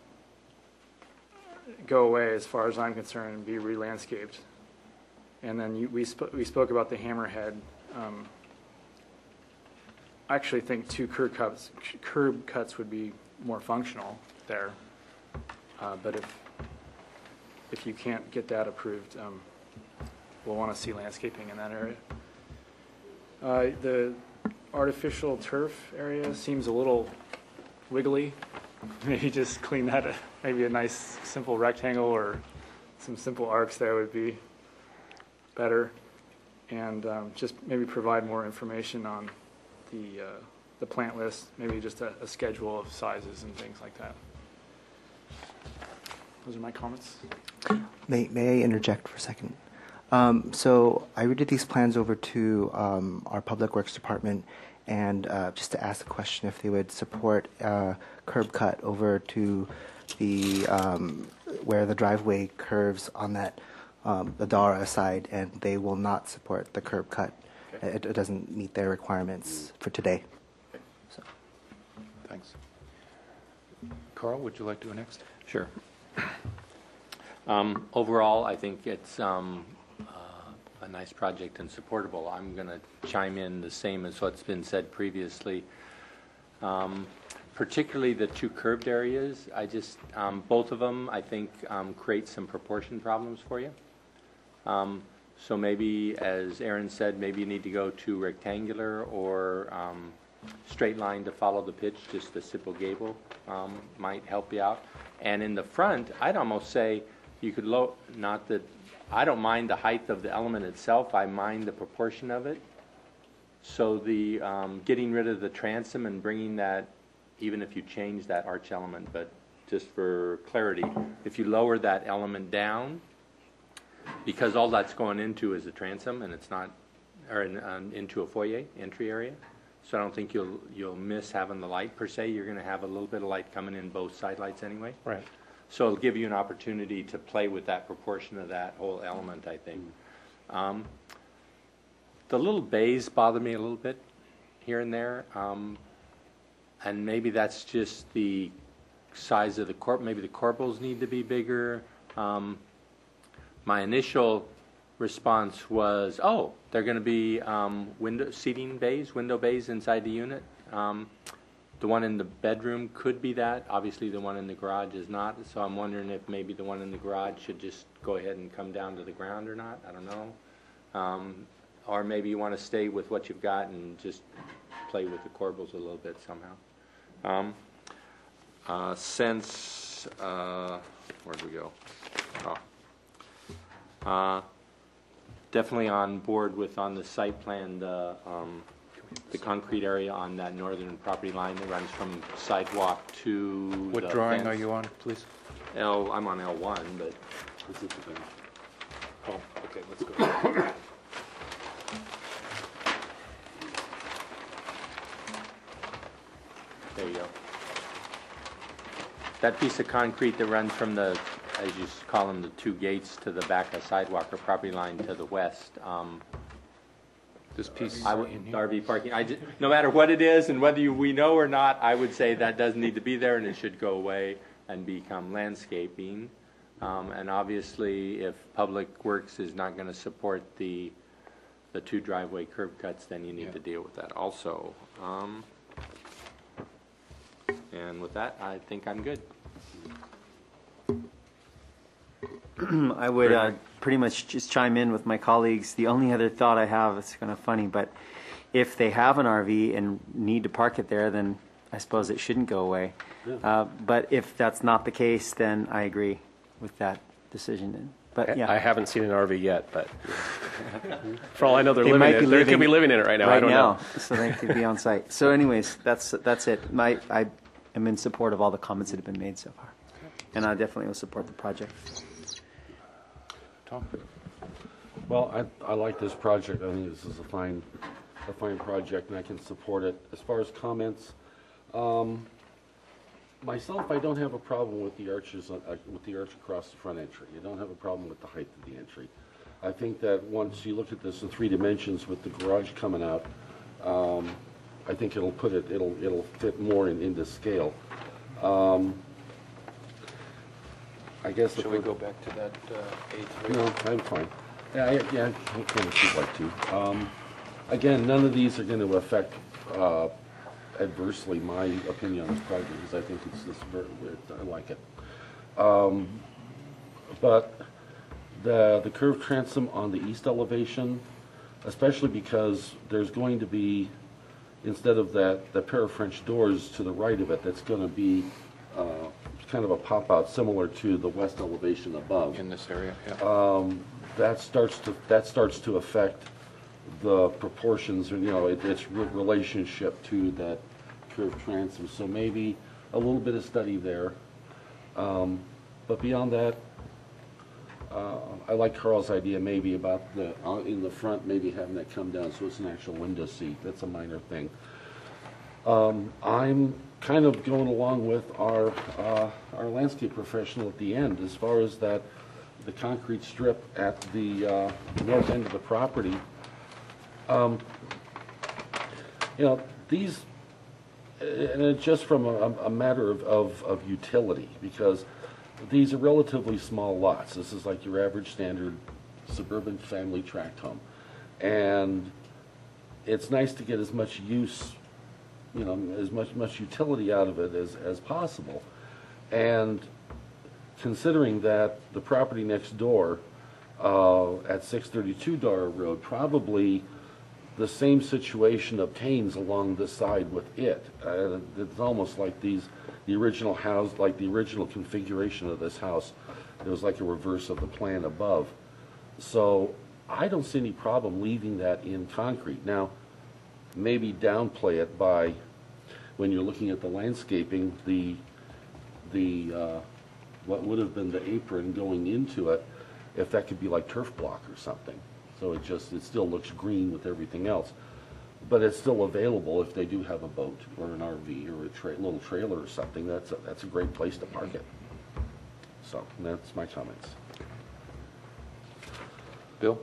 go away as far as I'm concerned and be re-landscaped. And then you, we spoke, we spoke about the hammerhead. Um, I actually think two curb cuts, curb cuts would be more functional there. Uh, but if, if you can't get that approved, um, we'll want to see landscaping in that area. Uh, the artificial turf area seems a little wiggly. Maybe just clean that, uh, maybe a nice simple rectangle or some simple arcs there would be better. and um, just maybe provide more information on the, uh, the plant list, maybe just a, a schedule of sizes and things like that. Those are my comments. May, may I interject for a second? Um, so I read these plans over to um, our Public Works Department, and uh, just to ask the question if they would support uh, curb cut over to the um, where the driveway curves on that um, the Dara side, and they will not support the curb cut. Okay. It, it doesn't meet their requirements for today. Okay. So, thanks. Carl, would you like to go next? Sure. Um, overall, I think it's um, uh, a nice project and supportable. I'm going to chime in the same as what's been said previously. Um, particularly the two curved areas, I just, um, both of them, I think, um, create some proportion problems for you. Um, so maybe, as Aaron said, maybe you need to go to rectangular or um, straight line to follow the pitch. Just the simple gable um, might help you out. And in the front, I'd almost say you could low, not that, I don't mind the height of the element itself, I mind the proportion of it. So the, um, getting rid of the transom and bringing that, even if you change that arch element, but just for clarity, if you lower that element down, because all that's going into is a transom and it's not, or in, um, into a foyer entry area. So I don't think you'll you'll miss having the light per se. You're going to have a little bit of light coming in both side lights anyway. Right. So it'll give you an opportunity to play with that proportion of that whole element, I think. Um, the little bays bother me a little bit here and there, um, and maybe that's just the size of the corp. Maybe the corbels need to be bigger. Um, my initial response was, oh, they're going to be um, window seating bays, window bays inside the unit. Um, the one in the bedroom could be that. Obviously, the one in the garage is not. So I'm wondering if maybe the one in the garage should just go ahead and come down to the ground or not. I don't know. Um, or maybe you want to stay with what you've got and just play with the corbels a little bit somehow. Um, uh, since, uh, where'd we go? Oh. Uh, Definitely on board with, on the site plan, the, um, the concrete area on that northern property line that runs from sidewalk to What the drawing fence. are you on, please? L, I'm on L one, but This is the thing. Oh, okay, let's go. there you go. That piece of concrete that runs from the, as you call them, the two gates to the back of sidewalk or property line to the west. Um, This piece I would, in here? R V parking. I just, no matter what it is and whether you, we know or not, I would say that doesn't need to be there and it should go away and become landscaping. Um, and obviously, if Public Works is not going to support the the two driveway curb cuts, then you need Yeah. to deal with that also. Um, and with that, I think I'm good. I would uh, pretty much just chime in with my colleagues. The only other thought I have, it's kind of funny, but if they have an R V and need to park it there, then I suppose it shouldn't go away. Yeah. Uh, but if that's not the case, then I agree with that decision. But yeah, I haven't seen an R V yet, but for all I know, they're They living might in be it. They living could be living in it right now. I right don't now, know. so they could be on site. So, anyways, that's that's it. My I am in support of all the comments that have been made so far, and I definitely will support the project. Tom? Well, I, I like this project. I think this is a fine, a fine project, and I can support it. As far as comments, um, myself, I don't have a problem with the arches, on- uh, with the arch across the front entry. I don't have a problem with the height of the entry. I think that once you look at this in three dimensions with the garage coming out, um, I think it'll put it, it'll, it'll fit more in, into scale. Um, I guess. Shall if we we're- go back to that uh, A three? No, I'm fine. Yeah, I- yeah, I kind of feel like to. Um, Again, none of these are going to affect uh, adversely my opinion on this project, because I think it's, it's very, I like it. Um, But the, the curved transom on the east elevation, especially because there's going to be, instead of that, the pair of French doors to the right of it, that's going to be uh, kind of a pop-out similar to the west elevation above. In this area, yeah. Um, that starts to, that starts to affect the proportions, you know, it, its re- relationship to that curved transom. So maybe a little bit of study there. Um, but beyond that, uh, I like Carl's idea maybe about the, uh, in the front, maybe having that come down so it's an actual window seat. That's a minor thing. Um, I'm kind of going along with our, uh, our landscape professional at the end as far as that, the concrete strip at the uh, north end of the property. Um, you know, these, and it's just from a, a matter of, of, of utility, because these are relatively small lots. This is like your average standard suburban family tract home. And it's nice to get as much use, you know, as much, much utility out of it as, as possible. And considering that the property next door uh, at six thirty-two Dara Road, probably the same situation obtains along this side with it. Uh, it's almost like these, the original house, like the original configuration of this house, it was like a reverse of the plan above. So I don't see any problem leaving that in concrete. Now, maybe downplay it by, when you're looking at the landscaping, the, the uh, what would have been the apron going into it, if that could be like turf block or something. So it just, it still looks green with everything else. But it's still available if they do have a boat or an R V or a tra little trailer or something. That's a, that's a great place to park it. So that's my comments. Bill?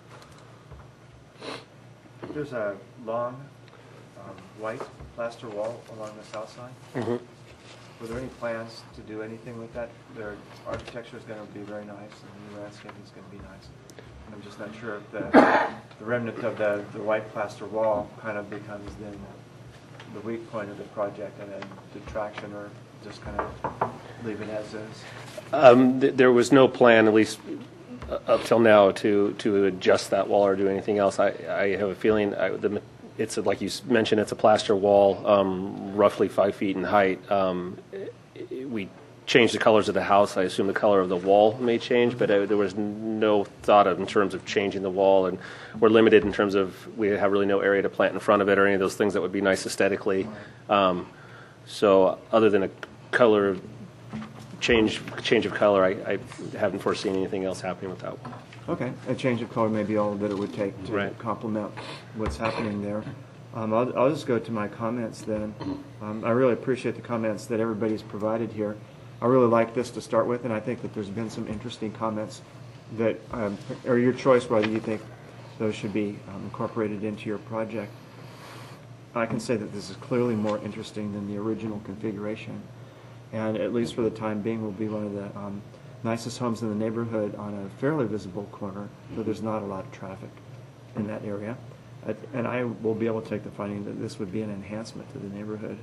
There's a long um, white plaster wall along the south side. Mm-hmm. Were there any plans to do anything with that? Their architecture is going to be very nice, and the landscaping is going to be nice. I'm just not sure if the, the remnant of the, the white plaster wall kind of becomes then the weak point of the project and a detraction, or just kind of leave it as is. Um, th- there was no plan, at least uh, up till now, to to adjust that wall or do anything else. I, I have a feeling I, the, it's a, like you s- mentioned, it's a plaster wall, um, roughly five feet in height. Um, it, we changed the colors of the house. I assume the color of the wall may change, but uh, there was no thought of in terms of changing the wall, and we're limited in terms of we have really no area to plant in front of it or any of those things that would be nice aesthetically. Um, so other than a color change, change of color, I, I haven't foreseen anything else happening with that one. Okay, a change of color may be all that it would take to Right. complement what's happening there. Um, I'll, I'll just go to my comments then. Um, I really appreciate the comments that everybody's provided here. I really like this to start with, and I think that there's been some interesting comments that um, are your choice whether you think those should be um, incorporated into your project. I can say that this is clearly more interesting than the original configuration, and at least for the time being will be one of the um, nicest homes in the neighborhood on a fairly visible corner, so there's not a lot of traffic in that area. Uh, and I will be able to take the finding that this would be an enhancement to the neighborhood.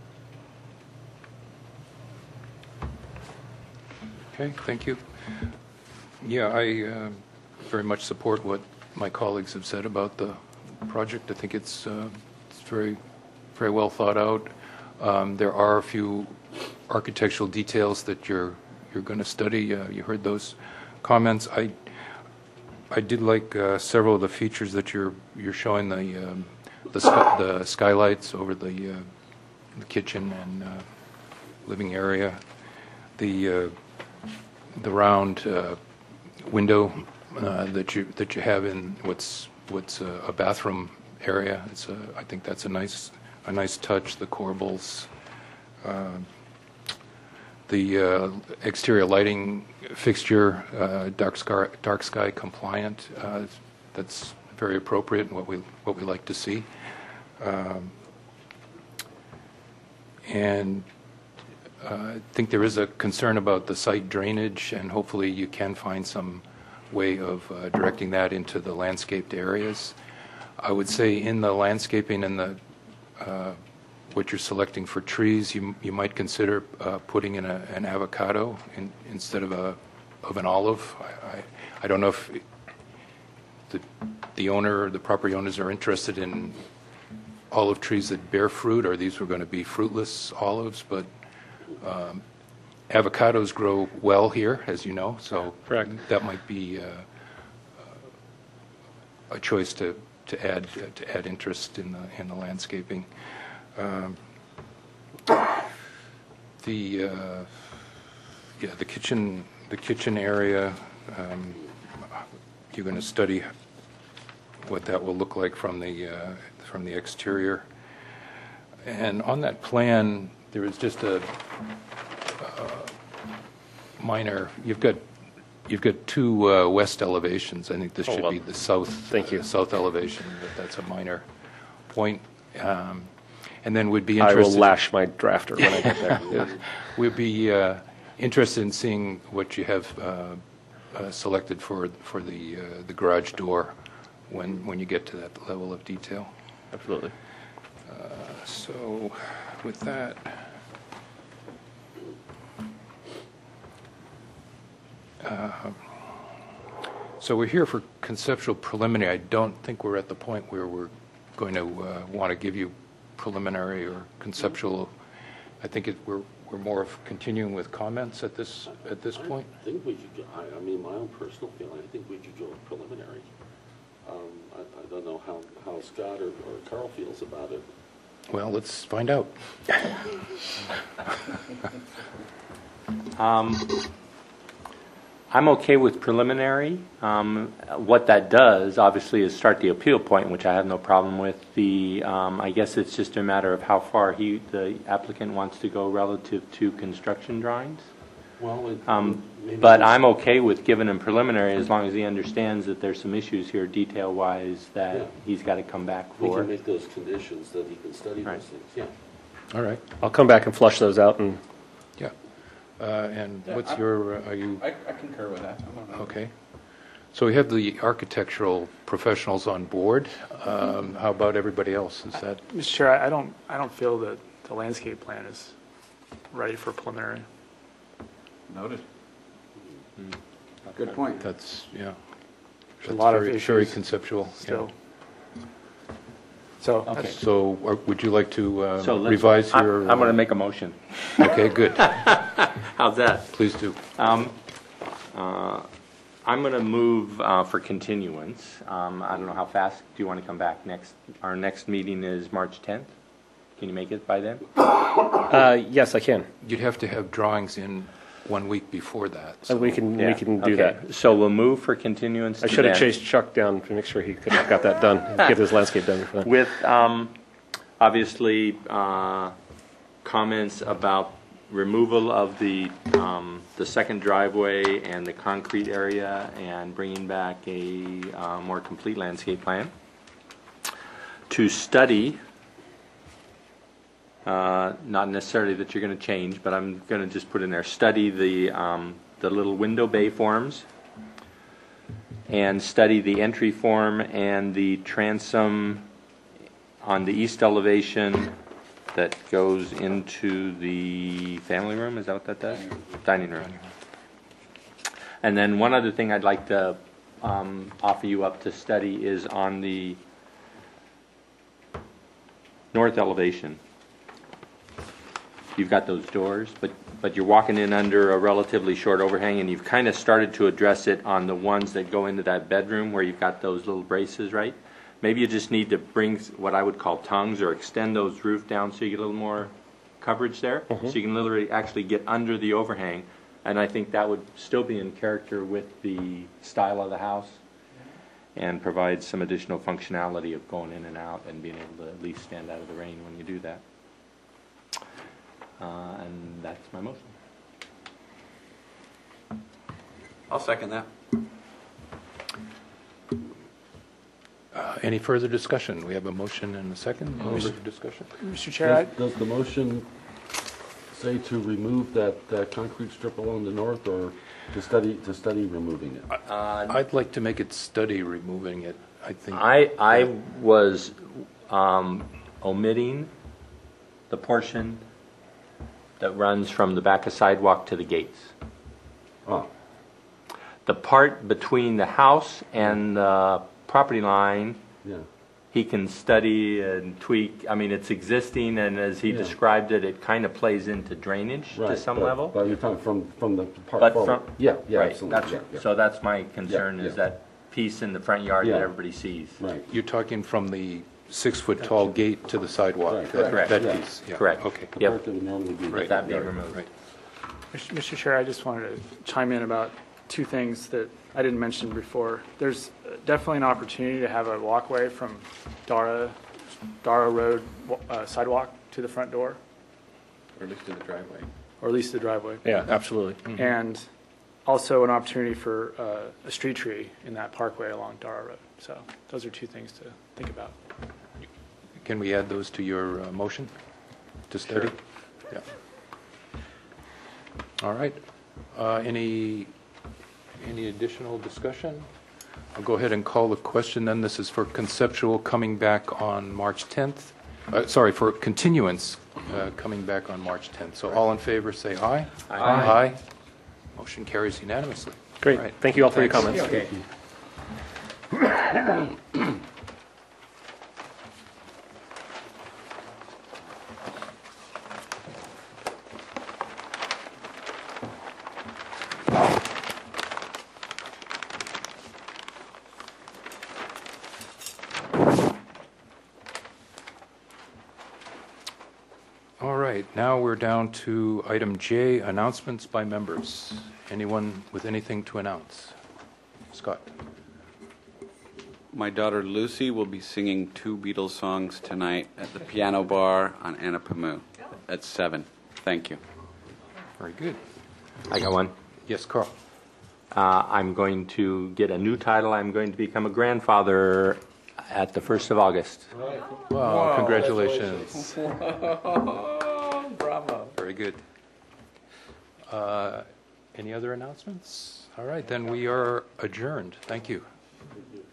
Okay, thank you. Yeah, I uh, very much support what my colleagues have said about the project. I think it's, uh, it's very, very well thought out. Um, there are a few architectural details that you're you're going to study. Uh, you heard those comments. I I did like uh, several of the features that you're you're showing, the um, the, sky, the skylights over the, uh, the kitchen and uh, living area, the uh, the round uh, window uh, that you that you have in what's what's a, a bathroom area. It's a, I think that's a nice a nice touch. The corbels, uh, the uh, exterior lighting fixture, uh, dark sky dark sky compliant. Uh, that's very appropriate and what we what we like to see. Um, and Uh, I think there is a concern about the site drainage, and hopefully you can find some way of uh, directing that into the landscaped areas. I would say in the landscaping and the uh, what you're selecting for trees, you you might consider uh, putting in a, an avocado in, instead of a of an olive. I, I, I don't know if the the owner or the property owners are interested in olive trees that bear fruit, or these were going to be fruitless olives, but Um, avocados grow well here, as you know, so Correct. that might be uh, a choice to, to add, to add interest in the, in the landscaping. Um, The, uh, yeah, the kitchen, the kitchen area, um, you're going to study what that will look like from the, uh, from the exterior. And on that plan, there is just a uh, minor, you've got, you've got two uh, west elevations. I think this Oh, should well, be the south. thank you. uh, South elevation, but that's a minor point. Um, And then we'd be I interested. will lash my drafter when I get there. Yeah. We'd be uh, interested in seeing what you have uh, uh, selected for, for the, uh, the garage door when, when you get to that level of detail. Absolutely. Uh, So with that, uh, so we're here for conceptual preliminary. I don't think we're at the point where we're going to uh, want to give you preliminary or conceptual. I think it, we're, we're more of continuing with comments at this, at this point. I think we should, go- I, I mean, my own personal feeling, I think we should go with preliminary. Um, I, I don't know how, how Scott or, or Carl feels about it. Well, let's find out. Um, I'm okay with preliminary. Um, What that does, obviously, is start the appeal point, which I have no problem with. The, um, I guess it's just a matter of how far he, the applicant wants to go relative to construction drawings. Well, it- Um, maybe But we- I'm okay with giving him preliminary as long as he understands that there's some issues here detail-wise Yeah. that he's got to come back We for. can make those conditions that he can study Right. those things, yeah. All right. I'll come back and flush those out and Yeah. Uh, And Yeah, what's I'm- your, uh, are you? I, I concur with that. I'm all right. Okay. So we have the architectural professionals on board. Um, How about everybody else? Is that, Mister Chair, I I don't, I don't feel that the landscape plan is ready for preliminary. Noted. Good point. that's, yeah. There's a That's lot of very- Very issues conceptual. yeah. Still. So, Okay. that's- So uh, would you like to uh, So let's- revise I- your? I'm going to make a motion. Okay, good. How's that? Please do. Um, uh, I'm going to move uh, for continuance. Um, I don't know how fast do you want to come back next? Our next meeting is March tenth. Can you make it by then? Uh, yes, I can. You'd have to have drawings in one week before that. so- And we can, we Yeah, can do okay. that. So we'll move for continuance I to should have then. chased Chuck down to make sure he could have got that done, get his landscape done before then. With, um, obviously, uh, comments about removal of the, um, the second driveway and the concrete area and bringing back a uh, more complete landscape plan. To study, uh, not necessarily that you're going to change, but I'm going to just put in there, study the, um, the little window bay forms and study the entry form and the transom on the east elevation that goes into the family room. Is that what that does? Dining room. And then one other thing I'd like to um, offer you up to study is on the north elevation. You've got those doors, but, but you're walking in under a relatively short overhang, and you've kind of started to address it on the ones that go into that bedroom where you've got those little braces, right? Maybe you just need to bring what I would call tongues or extend those roof down so you get a little more coverage there. So you can literally actually get under the overhang, and I think that would still be in character with the style of the house and provide some additional functionality of going in and out and being able to at least stand out of the rain when you do that. Uh, and that's my motion. I'll second that. Uh, Any further discussion? We have a motion and a second. Any Motion. further discussion? Mister Chair, I- Does does the motion say to remove that, that concrete strip along the north, or to study, to study removing it? I'd like to make it study removing it, I think. I, I was um, omitting the portion that runs from the back of sidewalk to the gates. Oh, The part between the house and the property line, yeah. he can study and tweak. I mean, it's existing, and as he Yeah. described it, it kind of plays into drainage to Right, some but- level. But you're talking from, from the part But forward. from- Yeah, yeah, Right, absolutely. that's, yeah, yeah. so that's my concern, Yeah, is yeah. that piece in the front yard that Yeah. everybody sees. Right. You're talking from the six-foot-tall gate to the sidewalk? Right. that- Correct. That Yeah. piece? yeah. Correct. Okay. The Yep. part that would normally be. With that being removed. Right. Mister Chair, I just wanted to chime in about two things that I didn't mention before. There's definitely an opportunity to have a walkway from Dara, Dara Road uh, sidewalk to the front door, Or at least to the driveway. or at least the driveway. Yeah, absolutely. And also an opportunity for uh, a street tree in that parkway along Dara Road. So those are two things to think about. Can we add those to your uh, motion to study? Yeah. All right. Uh, Any, any additional discussion? I'll go ahead and call the question then. This is for conceptual coming back on March tenth. Uh, Sorry, for continuance uh, coming back on March tenth. So all in favor, say aye. Aye. Aye. Motion carries unanimously. Great. All right. Thank you all for your Thanks. comments. Okay. All right, now we're down to item J, announcements by members. Anyone with anything to announce? Scott? My daughter Lucy will be singing two Beatles songs tonight at the piano bar on Anapamu at seven. Thank you. Very good. I got one. Yes, Carl? Uh, I'm going to get a new title. I'm going to become a grandfather at the first of August. Wow, congratulations. Bravo. Very good. Uh, Any other announcements? All right, then we are adjourned. Thank you.